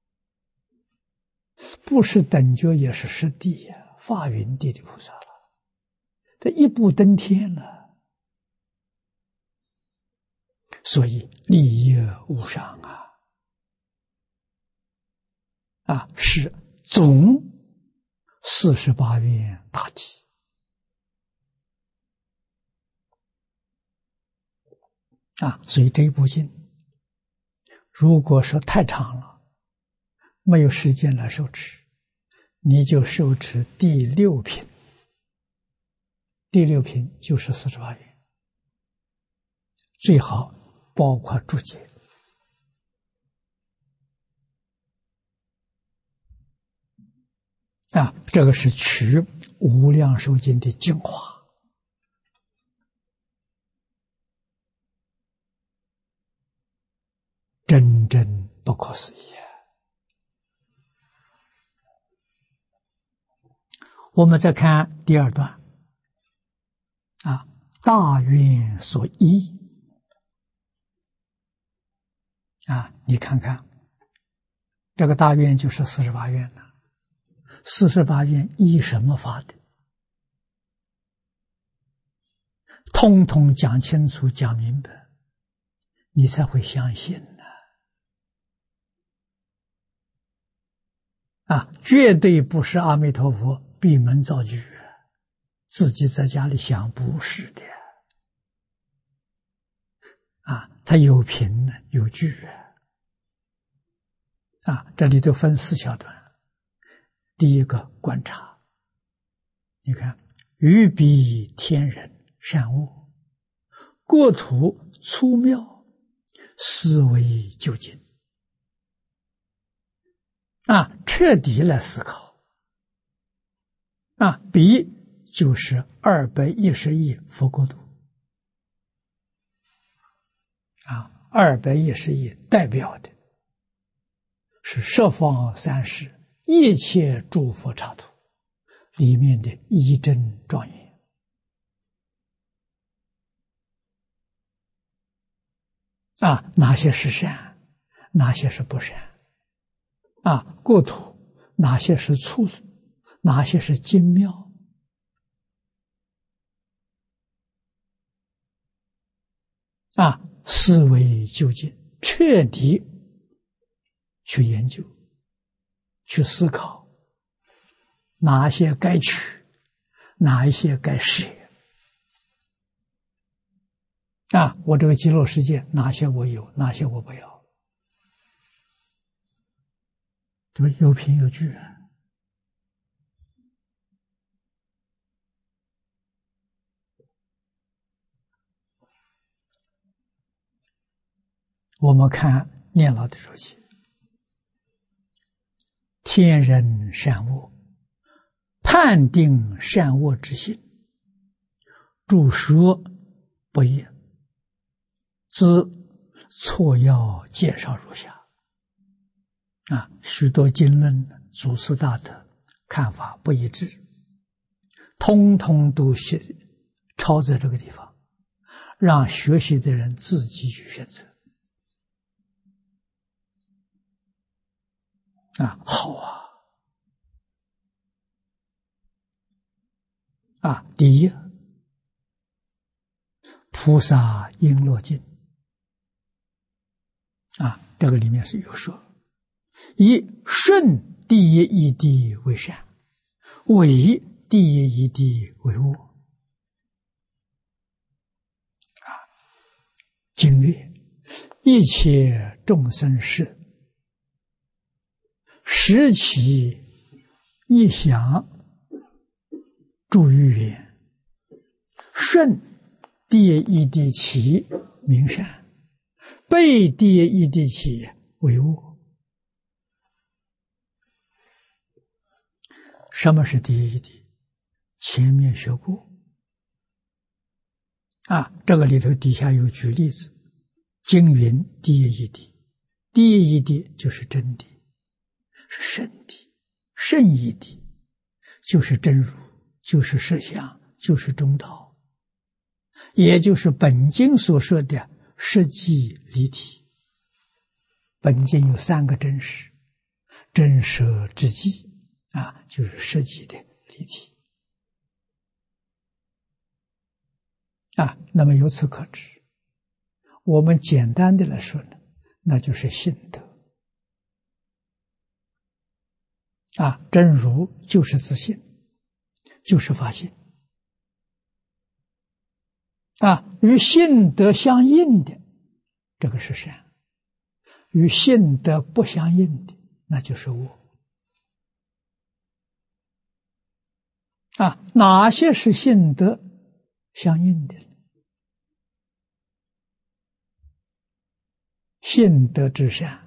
不是等觉也是实地呀，法云地的菩萨了，这一步登天了，所以利益无上啊！啊，是总四十八愿大体啊，所以这一部经，如果说太长了，没有时间来受持，你就受持第六品，第六品就是四十八愿，最好包括注解。啊，这个是取无量寿经的精华，真正不可思议啊！我们再看第二段啊，大愿所依啊，你看看这个大愿就是四十八愿呢。四十八愿依什么发的？通通讲清楚讲明白，你才会相信呢。啊，绝对不是阿弥陀佛闭门造句，自己在家里想，不是的。啊，他有凭呢，有据啊。这里头分四小段。第一个观察，你看于彼天人善恶，国土粗妙，思维究竟。啊，彻底来思考。啊，彼就是二百一十亿佛国土。啊，二百一十亿代表的是十方三世一切诸佛刹土里面的一真庄严。啊，哪些是善，哪些是不善？啊，国土哪些是粗俗，哪些是精妙？啊，思维究竟，彻底去研究，去思考，哪些该取，哪一些该舍。啊，我这个极乐世界哪些我有，哪些我不要，对吧？有凭有据啊。我们看念老的说起，天人善恶，判定善恶之性，著说不一，兹错要介绍如下。啊，许多经论祖师大德看法不一致，通通都写抄在这个地方，让学习的人自己去选择。啊，好啊！啊，第一，菩萨璎珞经啊，这个里面是有说，以顺第一义谛为善，为第一义谛为恶。啊，经曰：一切众生事，时其一想，住于缘，顺第一义谛起名善，背第一义谛起为恶。什么是第一义谛？前面学过啊，这个里头底下有举例子，经云第一义谛，第一义谛就是真谛，是圣谛，圣义谛就是真如，就是实相，就是中道，也就是本经所说的实际离体。本经有三个真实，真实之际啊，就是实际的离体啊。那么由此可知，我们简单的来说呢，那就是信德啊，真如就是自信，就是法性啊，与信德相应的这个是善，与信德不相应的那就是恶啊。哪些是信德相应的？信德之善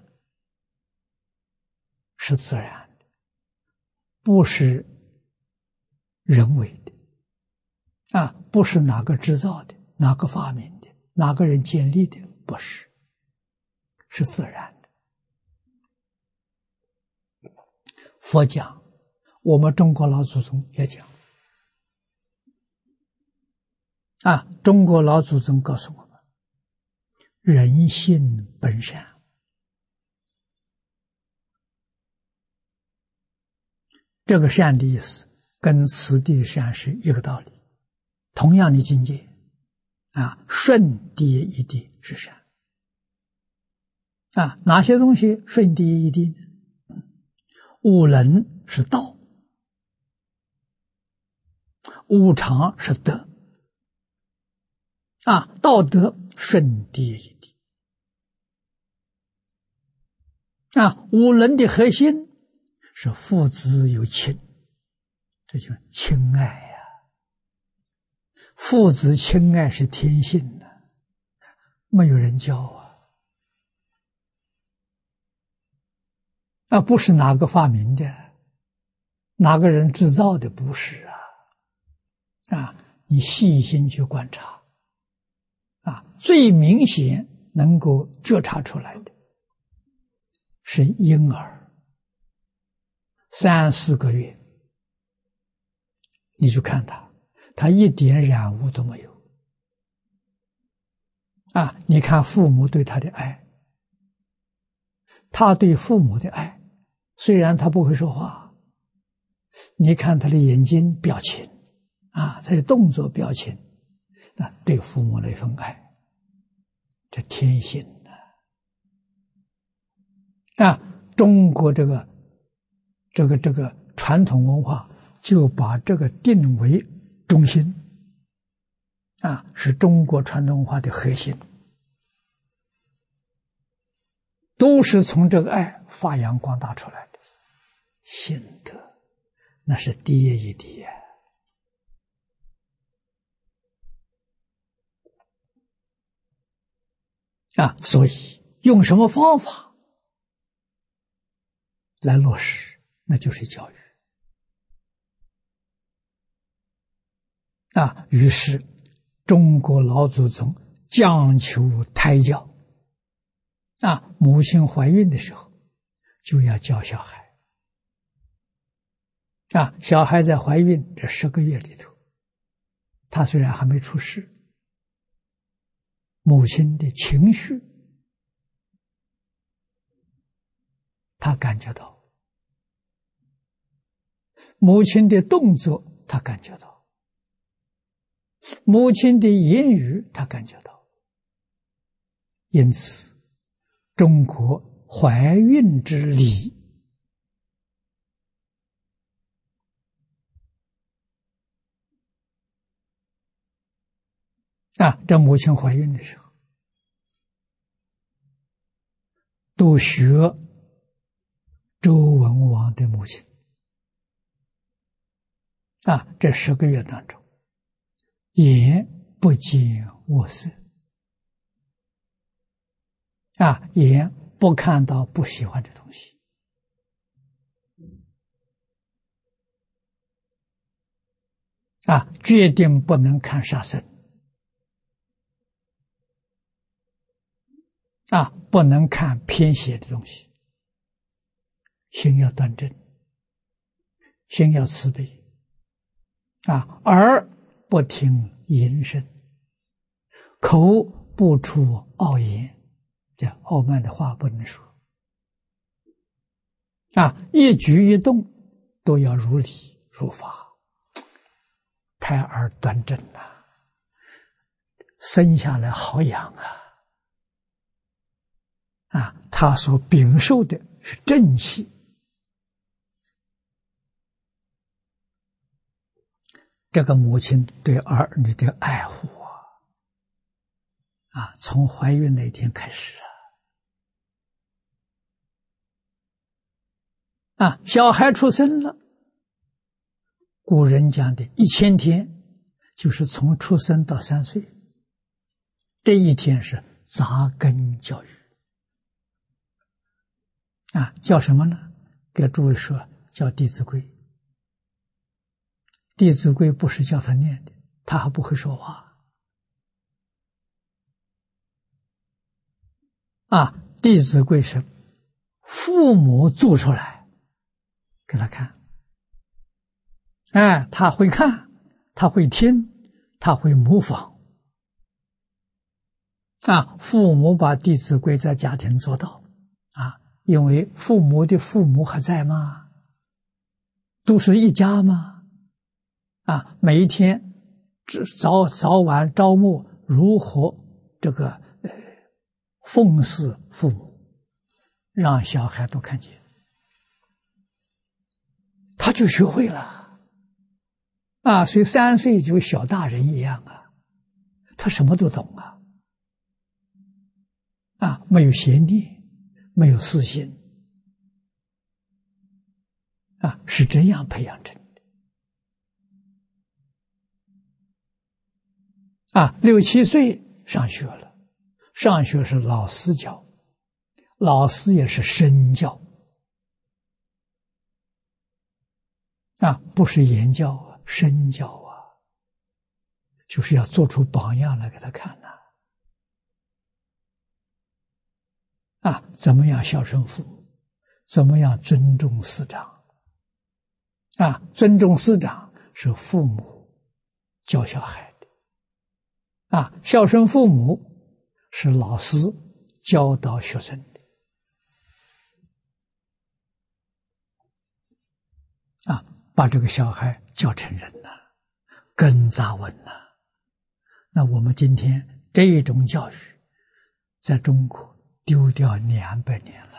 是自然的，不是人为的啊，不是哪个制造的，哪个发明的，哪个人建立的，不是，是自然的。佛讲，我们中国老祖宗也讲啊，中国老祖宗告诉我们，人性本善。这个善的意思跟此地善是一个道理，同样的境界啊，顺第一义谛是善啊。哪些东西顺第一义谛呢？五伦是道，五常是德啊，道德顺第一义谛啊。五伦的核心是父子有亲，这就是亲爱呀、啊。 父子亲爱是天性的，没有人教啊，那不是哪个发明的，哪个人制造的，不是啊。啊，你细心去观察，啊，最明显能够觉察出来的是婴儿三四个月，你去看他，他一点染污都没有。啊，你看父母对他的爱，他对父母的爱，虽然他不会说话，你看他的眼睛表情，啊，他的动作表情，那对父母那份爱，这天性的。啊，中国这个这个这个传统文化就把这个定为中心，啊，是中国传统文化的核心，都是从这个爱发扬光大出来的。信德，那是第一一滴呀。啊，所以用什么方法来落实，那就是教育。啊，于是中国老祖宗讲求胎教。啊，母亲怀孕的时候就要教小孩。啊，小孩在怀孕这十个月里头，他虽然还没出世，母亲的情绪他感觉到，母亲的动作他感觉到，母亲的言语他感觉到。因此中国怀孕之礼啊，这母亲怀孕的时候都学周文王的母亲。啊，这十个月当中，眼不见卧色，啊，眼不看到不喜欢的东西，啊，决定不能看杀生，啊，不能看偏邪的东西，心要端正，心要慈悲。啊，耳不听淫声，口不出傲言，这傲慢的话不能说。啊，一举一动都要如理如法，胎儿端正啊，生下来好养啊。啊，他所禀受的是正气。这个母亲对儿女的爱护啊，啊，从怀孕那天开始啊，啊，小孩出生了，古人讲的一千天，就是从出生到三岁，这一天是扎根教育。啊，叫什么呢？给诸位说，叫《弟子规》。《弟子规》不是叫他念的，他还不会说话。啊，《弟子规》是父母做出来给他看，哎，他会看，他会听，他会模仿。啊，父母把《弟子规》在家庭做到，啊，因为父母的父母还在吗？都是一家吗？啊，每一天早早晚朝暮如何这个呃奉祀父母，让小孩都看见，他就学会了。啊，所以三岁就小大人一样啊，他什么都懂啊。啊，没有邪念，没有私心，啊，是这样培养成的。 啊，六七岁上学了，上学是老师教，老师也是身教啊，不是言教啊，身教啊，就是要做出榜样来给他看呐。啊，怎么样孝顺父母？怎么样尊重师长？啊，尊重师长是父母教小孩的，啊，孝顺父母是老师教导学生的。啊，把这个小孩教成人了，根扎稳了。那我们今天这种教育，在中国丢掉两百年了，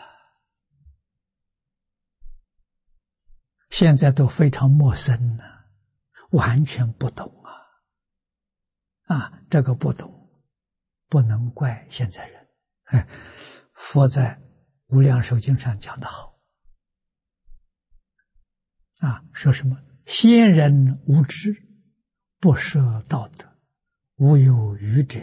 现在都非常陌生了，完全不懂啊！啊，这个不懂，不能怪现在人。佛在《无量寿经》上讲得好，啊，说什么？先人无知，不摄道德，无有愚者。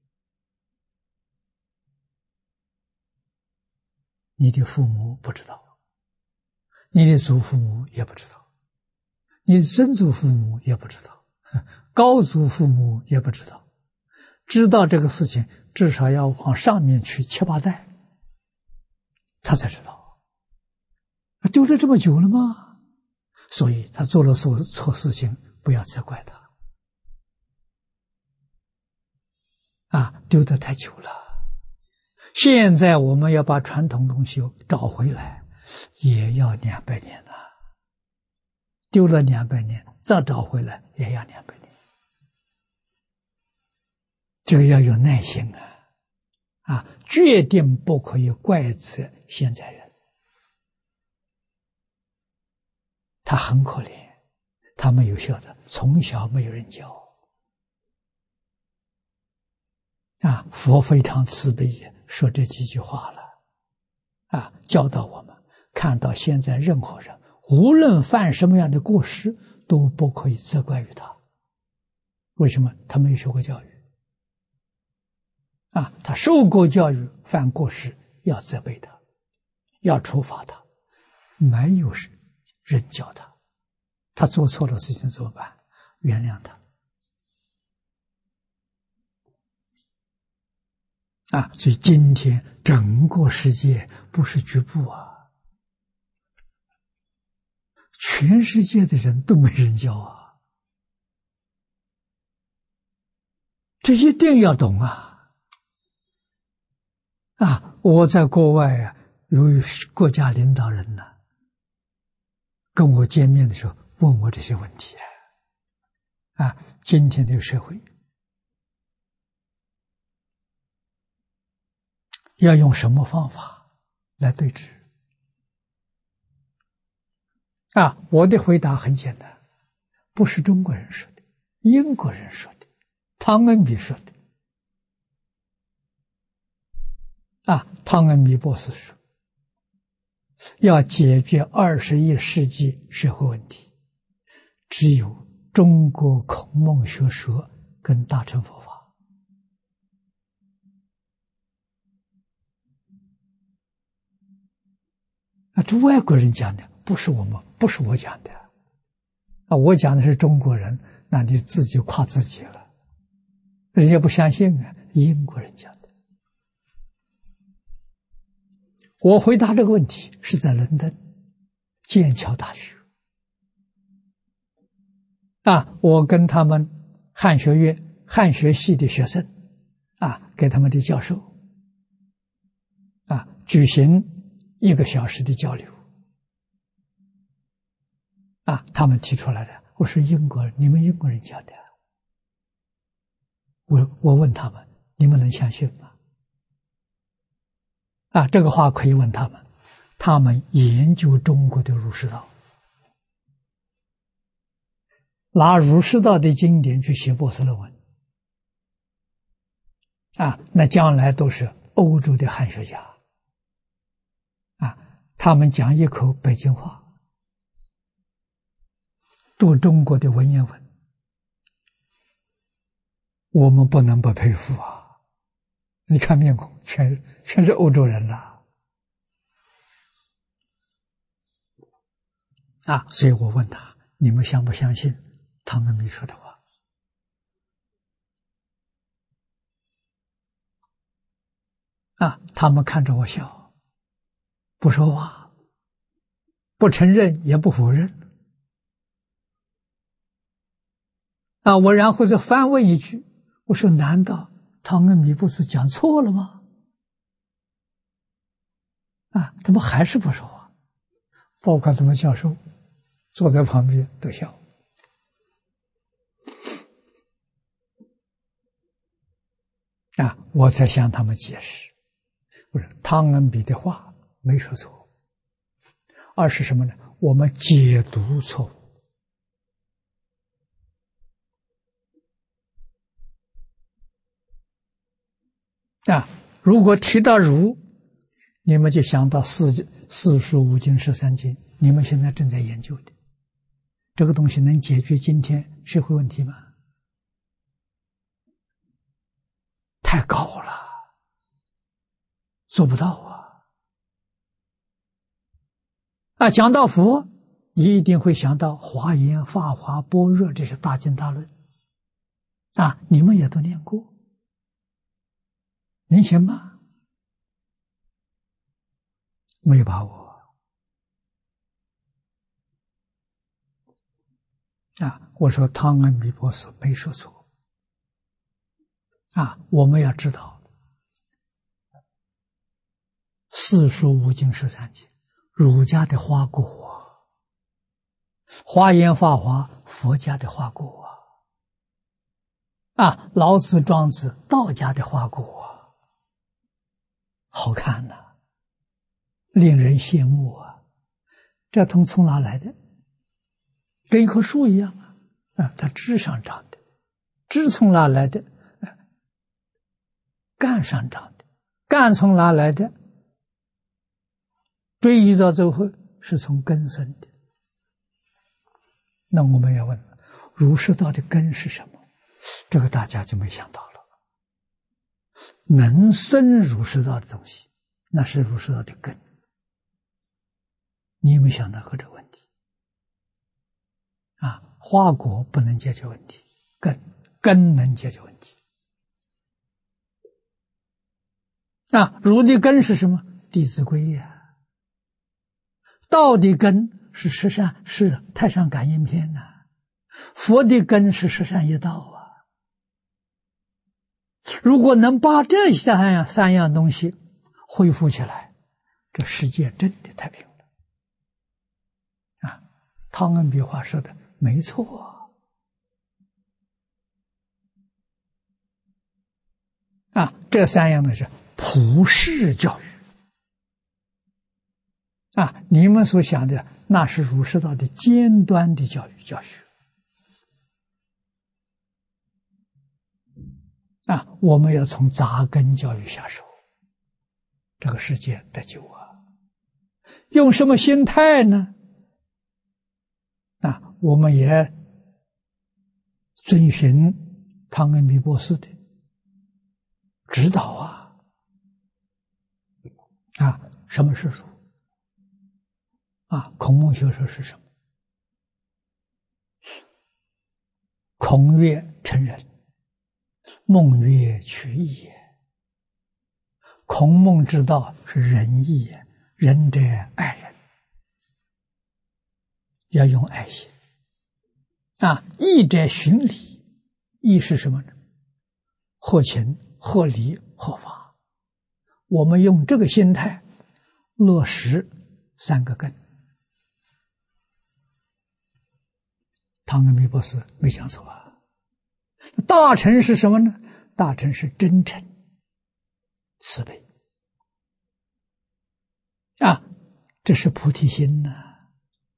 你的父母不知道，你的祖父母也不知道，你的曾祖父母也不知道，高祖父母也不知道。知道这个事情，至少要往上面去七八代，他才知道。丢了这么久了吗？所以他做了错错事情，不要责怪他。啊，丢得太久了。现在我们要把传统东西找回来，也要两百年了。丢了两百年，再找回来也要两百年。这个要有耐心啊！啊，决定不可以怪责现在人。他很可怜，他没有孝的，从小没有人教。啊，佛非常慈悲，说这几句话了，啊，教导我们看到现在任何人，无论犯什么样的过失，都不可以责怪于他。为什么？他没有受过教育。啊，他受过教育，犯过失要责备他，要处罚他，没有人教他，他做错了事情怎么办？原谅他。啊，所以今天整个世界不是局部啊，全世界的人都没人教啊，这一定要懂啊！啊，我在国外啊，有国家领导人呢、啊，跟我见面的时候问我这些问题啊，啊，今天这个社会要用什么方法来对治？啊，我的回答很简单，不是中国人说的，英国人说的，汤恩比说的。啊，汤恩比博士说，要解决二十一世纪社会问题，只有中国孔孟学说跟大乘佛法。啊，这外国人讲的，不是我们，不是我讲的。啊，我讲的是中国人，那你自己夸自己了，人家不相信啊，英国人讲的。我回答这个问题是在伦敦剑桥大学啊，我跟他们汉学院汉学系的学生啊，给他们的教授啊举行一个小时的交流啊，他们提出来的，我是英国人，你们英国人讲的，我我问他们，你们能相信吗？啊，这个话可以问他们，他们研究中国的儒释道，拿儒释道的经典去写博士论文，啊，那将来都是欧洲的汉学家，啊，他们讲一口北京话，读中国的文言文， 我们不能不佩服啊！你看面孔，全是全是欧洲人了啊！所以我问他：你们相不相信汤恩比说的话？啊，他们看着我笑，不说话，不承认也不否认。啊，我然后再反问一句，我说：难道汤恩比不是讲错了吗？啊，怎么还是不说话？包括他们教授坐在旁边都笑。啊，我才向他们解释，我说汤恩比的话没说错，而是什么呢？我们解读错误。啊，如果提到儒，你们就想到四四书五经十三经，你们现在正在研究的这个东西，能解决今天社会问题吗？太高了，做不到啊！啊，讲到佛，你一定会想到华严、法华、般若这些大经大论啊，你们也都念过，能行吗？没有把握啊！我说汤恩比博士没说错啊！我们要知道，四书五经十三经，儒家的花果，华严法华，佛家的花果啊！老子、庄子，道家的花果，好看呐、啊，令人羡慕啊！这藤从哪来的？跟一棵树一样啊！啊，它枝上长的，枝从哪来的？干上长的，干从哪来的？追忆到最后是从根生的。那我们要问，儒释道的根是什么？这个大家就没想到了。能生儒释道的东西，那是儒释道的根。你有没有想到过这个问题？啊，花果不能解决问题，根根能解决问题。啊，儒的根是什么？《弟子规》呀。道的根是十善，是太上感应篇呐、啊。佛的根是十善业道啊。如果能把这三样三样东西恢复起来，这世界真的太平了。啊，汤恩比话说的没错啊。啊，这三样呢是普世教育。啊，你们所想的那是儒释道的尖端的教育教学。啊，我们要从扎根教育下手，这个世界得救啊！用什么心态呢？啊，我们也遵循汤恩比博士的指导啊！啊，什么是儒？啊，孔孟学说是什么？孔曰成人，孟曰取义也。孔孟之道是仁义也，仁者爱人，要用爱心啊。义者循礼，义是什么呢？合情、合理、合法。我们用这个心态落实三个根。汤恩比博士没讲错啊。大乘是什么呢？大乘是真诚、慈悲啊，这是菩提心呐、啊。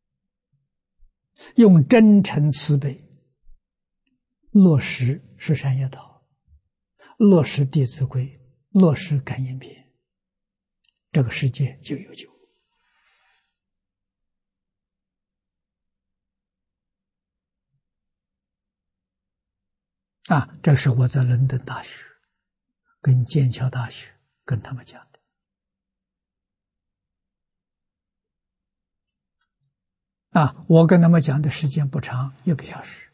用真诚慈悲落实十善业道，落实弟子规，落实感应篇，这个世界就有救。 啊，这是我在伦敦大学、跟剑桥大学跟他们讲的。啊，我跟他们讲的时间不长，一个小时，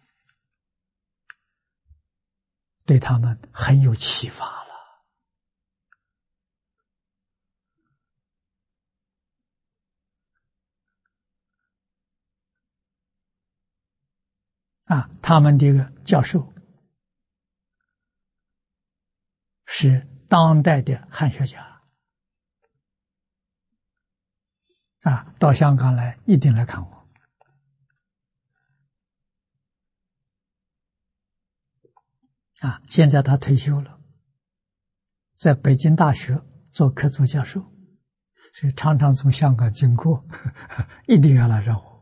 对他们很有启发了。啊，他们这个教授是当代的汉学家，啊，到香港来一定来看我。啊，现在他退休了，在北京大学做客座教授，所以常常从香港经过，呵呵一定要来找我。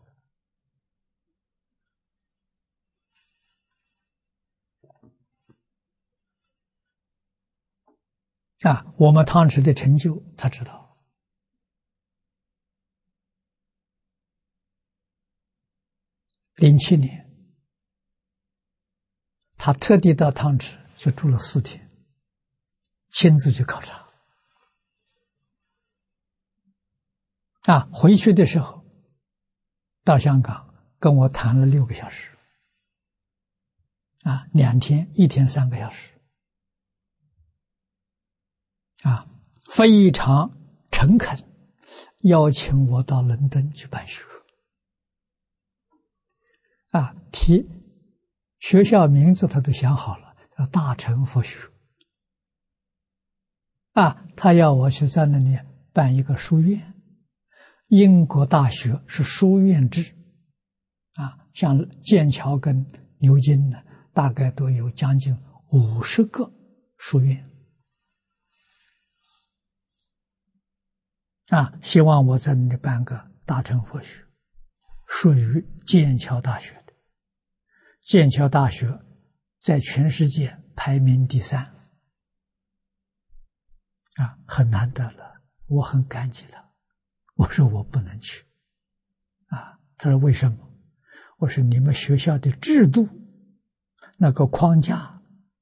啊，我们汤池的成就，他知道。零七年，他特地到汤池就住了四天，亲自去考察。啊，回去的时候，到香港跟我谈了六个小时。啊，两天，一天三个小时。啊，非常诚恳，邀请我到伦敦去办学。啊，提学校名字他都想好了，叫大乘佛学。啊，他要我去在那里办一个书院。英国大学是书院制，啊，像剑桥跟牛津呢，大概都有将近五十个书院。啊，希望我在那里办个大乘佛学，属于剑桥大学的。剑桥大学在全世界排名第三，啊，很难得了，我很感激他。我说我不能去，啊，他说为什么？我说你们学校的制度那个框架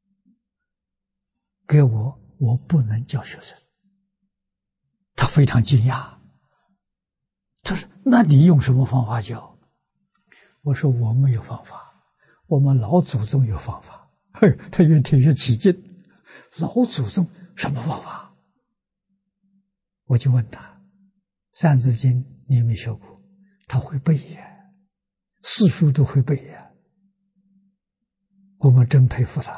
给我，我不能教学生。他非常惊讶，他说那你用什么方法教？我说我没有方法，我们老祖宗有方法。嘿，他越听越起劲，老祖宗什么方法？我就问他，《三字经》你有没有学过？他会背呀，四书都会背呀。我们真佩服他。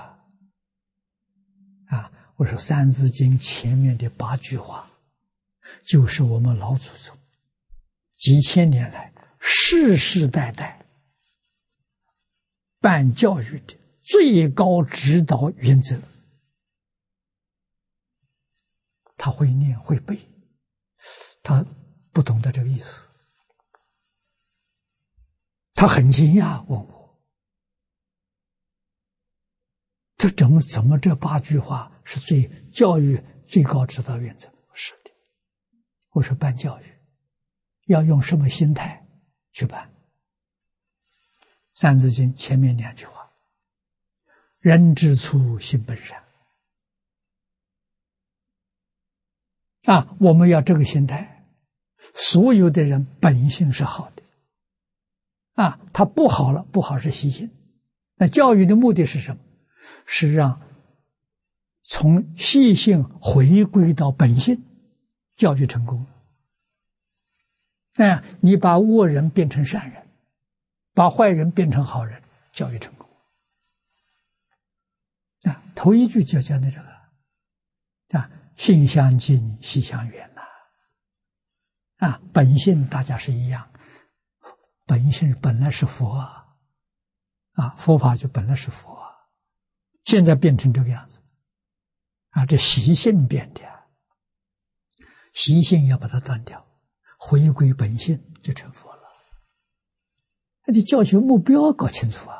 啊，我说《三字经》前面的八句话，就是我们老祖宗几千年来世世代代办教育的最高指导原则。他会念会背，他不懂得这个意思，他很惊讶问我，这怎么怎么这八句话是最教育最高指导原则？是的。我说办教育要用什么心态去办？三字经前面两句话，人之初性本善。啊，我们要这个心态，所有的人本性是好的。啊，他不好了，不好是习性。那教育的目的是什么？是让从习性回归到本性，教育成功。那你把恶人变成善人，把坏人变成好人，教育成功。啊，头一句就讲的这个，啊，性相近，习相远呐。啊，本性大家是一样，本性本来是佛啊，啊，佛法就本来是佛啊，现在变成这个样子，啊，这习性变的，习性要把它断掉，回归本性就成佛了。那你教学目标搞清楚啊！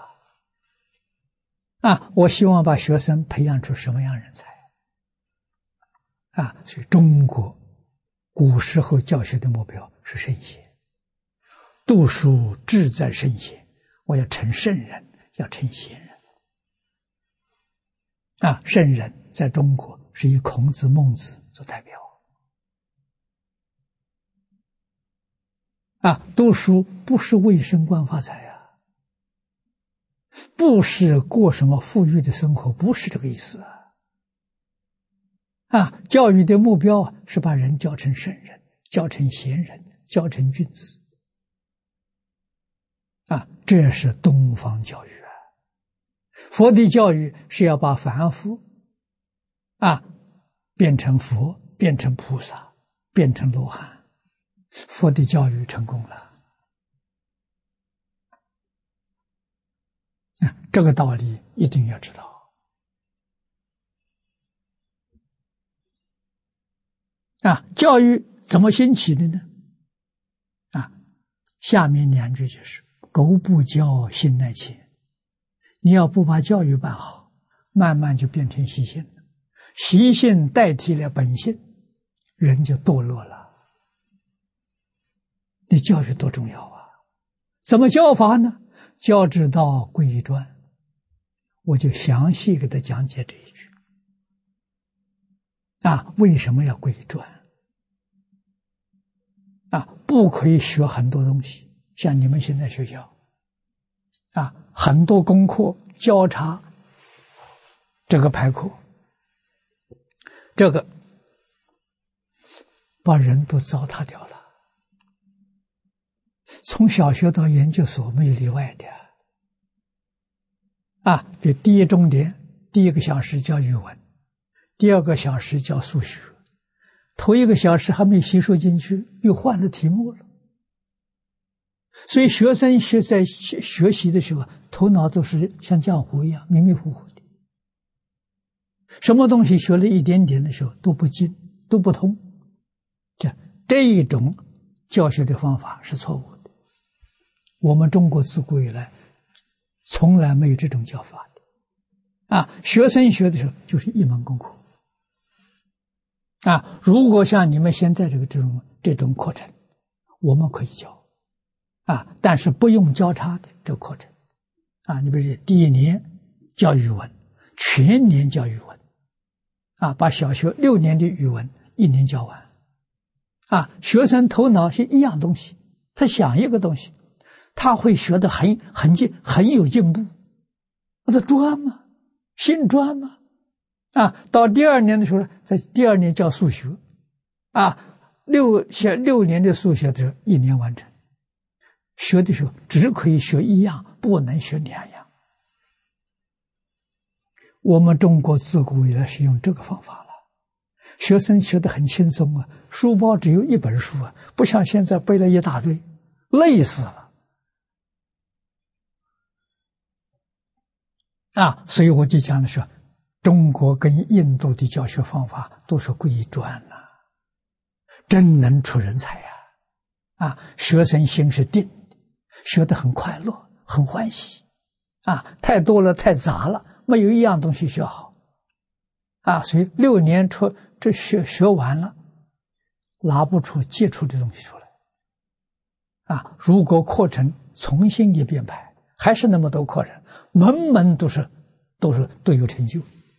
啊，我希望把学生培养出什么样人才？啊，所以中国古时候教学的目标是圣贤，读书志在圣贤，我要成圣人，要成贤人。 啊，圣人在中国是以孔子、孟子做代表。啊，读书不是为升官发财啊，不是过什么富裕的生活，不是这个意思啊。啊，教育的目标是把人教成圣人，教成贤人，教成君子。啊，这是东方教育啊。佛的教育是要把凡夫啊变成佛，变成菩萨，变成罗汉。佛的教育成功了啊，这个道理一定要知道啊。教育怎么兴起的呢？啊，下面两句就是：苟不教，性乃迁。你要不把教育办好，慢慢就变成习性了，习性代替了本性，人就堕落了。你教育多重要啊！怎么教法呢？教之道，贵以专。我就详细给他讲解这一句啊，为什么要贵以专啊？不可以学很多东西，像你们现在学校啊，很多功课交叉这个排课，这个把人都糟蹋掉了。从小学到研究所没有例外的啊！这第一重点，第一个小时教语文，第二个小时教数学，头一个小时还没吸收进去，又换了题目了。所以学生学在学习的时候，头脑都是像浆糊一样迷迷糊糊的，什么东西学了一点点的时候都不精，都不通。这这一种教学的方法是错误的。我们中国自古以来从来没有这种教法的啊！学生学的时候就是一门功课啊！如果像你们现在这个这种这种课程，我们可以教啊，但是不用交叉的这个课程啊。你比如说第一年教语文，全年教语文啊，把小学六年的语文一年教完啊。学生头脑是一样东西，他想一个东西，他会学得很很进很有进步，那他专嘛，心专嘛，啊，到第二年的时候呢，在第二年教数学，啊，六学六年的数学的时候一年完成，学的时候只可以学一样，不能学两样。我们中国自古以来是用这个方法了，学生学得很轻松啊，书包只有一本书啊，不像现在背了一大堆，累死了。啊，所以我就讲的是，中国跟印度的教学方法都是贵以专呐，真能出人才呀！啊，学生心是定的，学得很快乐，很欢喜。啊，太多了，太杂了，没有一样东西学好。啊，所以六年出这学学完了，拿不出接触的东西出来。啊，如果课程重新一编排，还是那么多课程，门门都是都是都有成就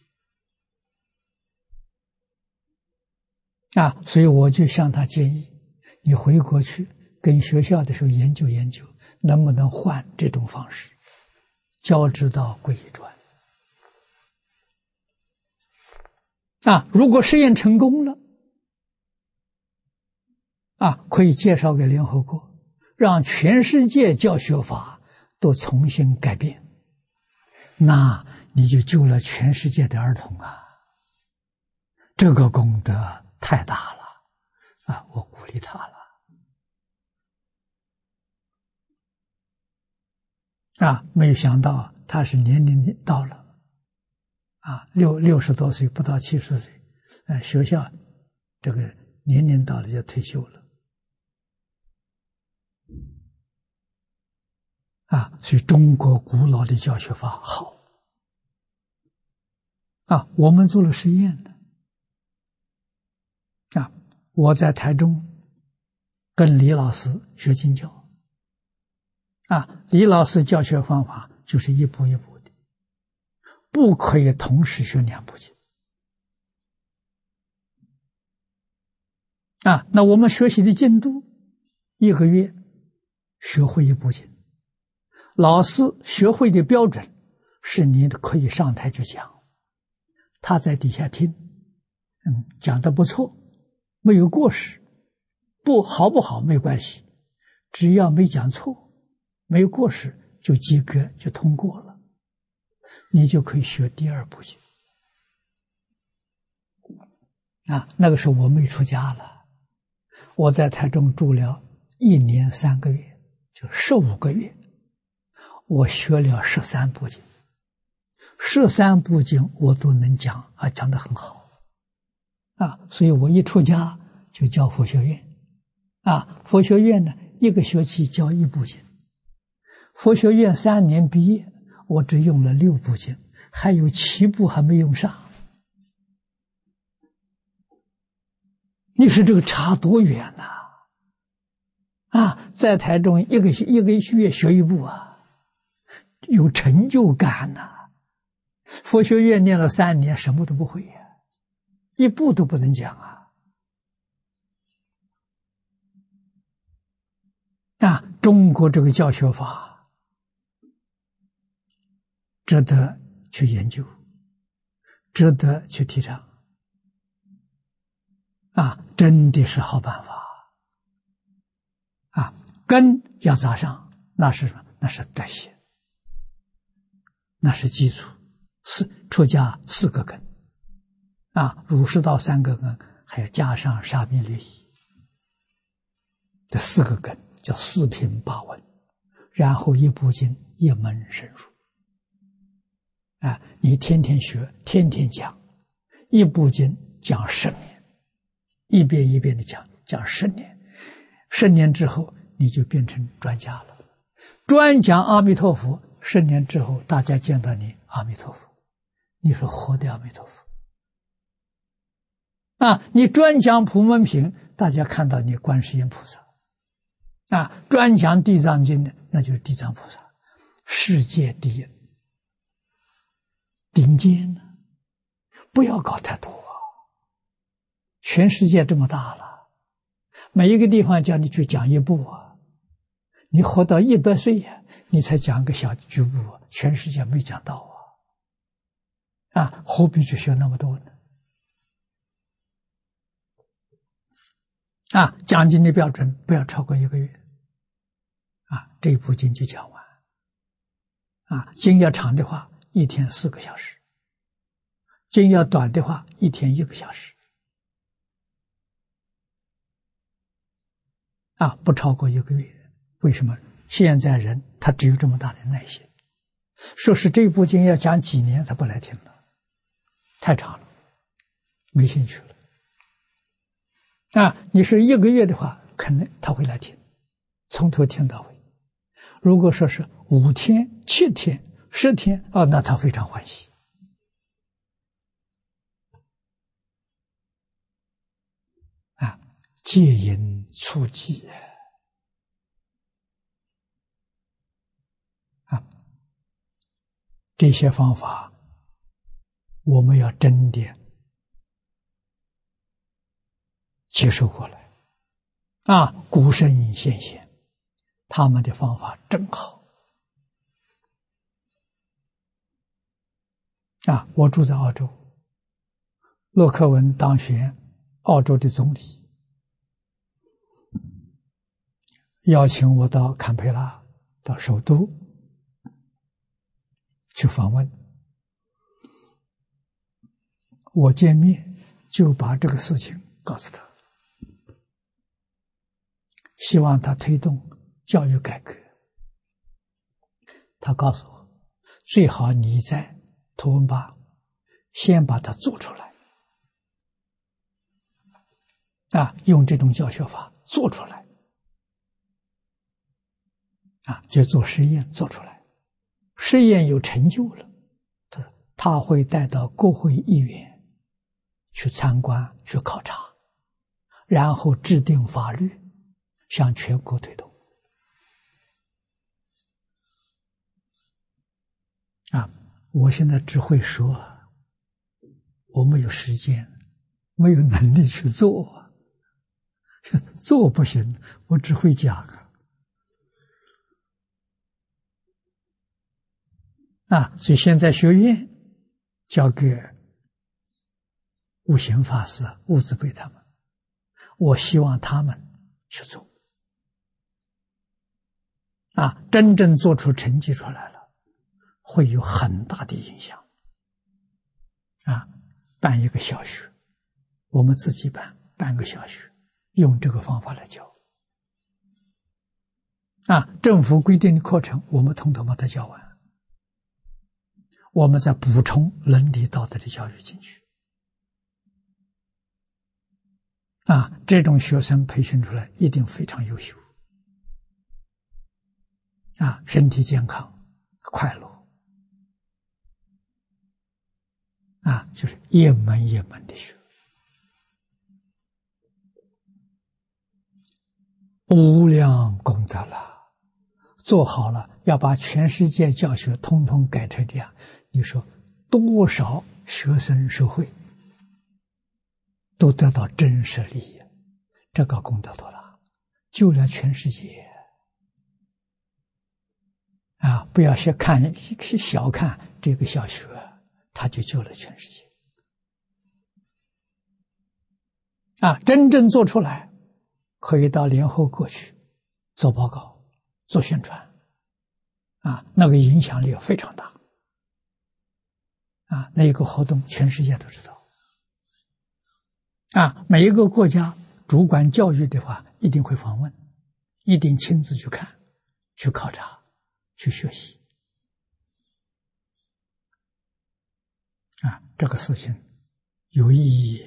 啊！所以我就向他建议，你回国去跟学校的时候研究研究，能不能换这种方式，教之道贵以专啊！如果实验成功了啊，可以介绍给联合国，让全世界教学法都重新改变，那你就救了全世界的儿童啊！这个功德太大了啊！我鼓励他了啊！没有想到他是年龄到了啊，六六十多岁，不到七十岁，呃，学校这个年龄到了就退休了啊！所以中国古老的教学法好啊！我们做了实验的啊！我在台中跟李老师学经教啊，李老师教学方法就是一步一步的， 不可以同时学两部经。啊，那我们学习的进度，一个月学会一部经，老师学会的标准是你可以上台去讲，他在底下听，嗯，讲得不错，没有过失，不好不好没关系，只要没讲错，没有过失就及格，就通过了，你就可以学第二部经。啊，那个时候我没出家了。我在台中住了一年三个月，就十五个月，我学了十三部经，十三部经我都能讲，啊，讲得很好，啊，所以我一出家就教佛学院，啊，佛学院呢一个学期教一部经，佛学院三年毕业，我只用了六部经，还有七部还没用上。你说这个差多远呐！啊，在台中一个一个月学一部啊，有成就感呐、啊。佛学院念了三年，什么都不会呀、啊，一部都不能讲啊！啊，中国这个教学法值得去研究，值得去提倡。啊，真的是好办法啊！根要扎上，那是什么？那是德行，那是基础。四出家四个根啊，儒释道三个根，还要加上沙弥律仪，这四个根叫四品八问，然后一部经一门深入啊！你天天学，天天讲，一部经讲十年。一遍一遍的讲，讲十年，十年之后你就变成专家了。专讲阿弥陀佛，十年之后大家见到你阿弥陀佛，你是活的阿弥陀佛啊！你专讲普门品，大家看到你观世音菩萨啊！专讲地藏经的，那就是地藏菩萨，世界第一，顶尖呢，不要搞太多。全世界这么大了，每一个地方叫你去讲一部啊，你活到一百岁呀，你才讲个小局部，全世界没讲到啊，啊，何必去学那么多呢？啊，讲经的标准不要超过一个月，啊，这一部经就讲完，啊，经要长的话，一天四个小时；经要短的话，一天一个小时。啊，不超过一个月。为什么？现在人他只有这么大的耐心，说是这部经要讲几年，他不来听了，太长了，没兴趣了。啊，你说一个月的话，可能他会来听，从头听到尾。如果说是五天、七天、十天，啊，那他非常欢喜。啊，戒淫促记啊，这些方法我们要真的接受过来啊！古圣先贤他们的方法真好啊！我住在澳洲，洛克文当选澳洲的总理，邀请我到坎培拉，到首都去访问。我见面就把这个事情告诉他，希望他推动教育改革。他告诉我，最好你在图文巴先把它做出来啊，用这种教学法做出来啊，就做实验做出来，实验有成就了，他说他会带到国会议员去参观去考察，然后制定法律向全国推动啊。 我现在只会说，我没有时间，没有能力去做，做不行，我只会讲啊。啊，所以现在学院交给悟行法师、悟子辈他们，我希望他们去做。啊，真正做出成绩出来了，会有很大的影响。啊，办一个小学，我们自己办，办个小学，用这个方法来教。啊，政府规定的课程，我们统统把它教完，我们再补充伦理道德的教育进去。啊，这种学生培训出来一定非常优秀。啊，身体健康，快乐。啊，就是一门一门的学，无量功德了。做好了，要把全世界教学通通改成这样，你说多少学生社会都得到真实利益，这个功德多大，救了全世界。啊，不要小看小看这个小学，他就救了全世界。啊，真正做出来，可以到联合国去做报告、做宣传。啊，那个影响力非常大。啊，那一个活动全世界都知道。啊，每一个国家主管教育的话，一定会访问，一定亲自去看、去考察、去学习。啊，这个事情有意义。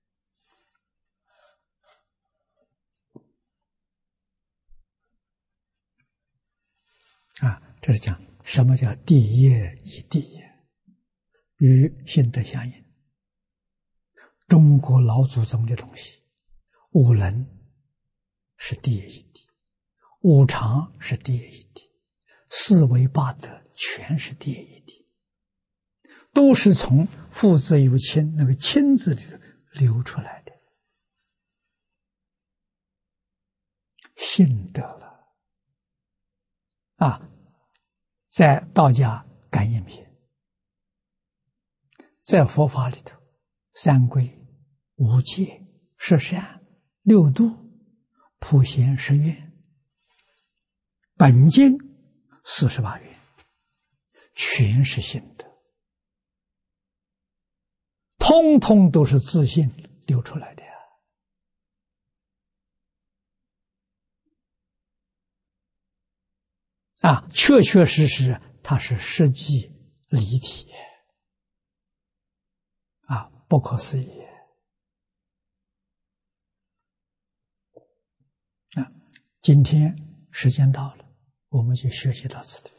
啊，这是讲什么叫地业以地业，与性德相应。中国老祖宗的东西，五伦是地业一体，五常是地业一体，四维八德全是地业一体，都是从父子有亲那个亲字里流出来的，信德了。啊，在道家感应篇，在佛法里头，三归、五戒、十善、六度、普贤十愿，本经四十八愿，全是信德，通通都是自信流出来的。啊，确确实实它是实际离体，啊，不可思议。啊，今天时间到了，我们就学习到此地。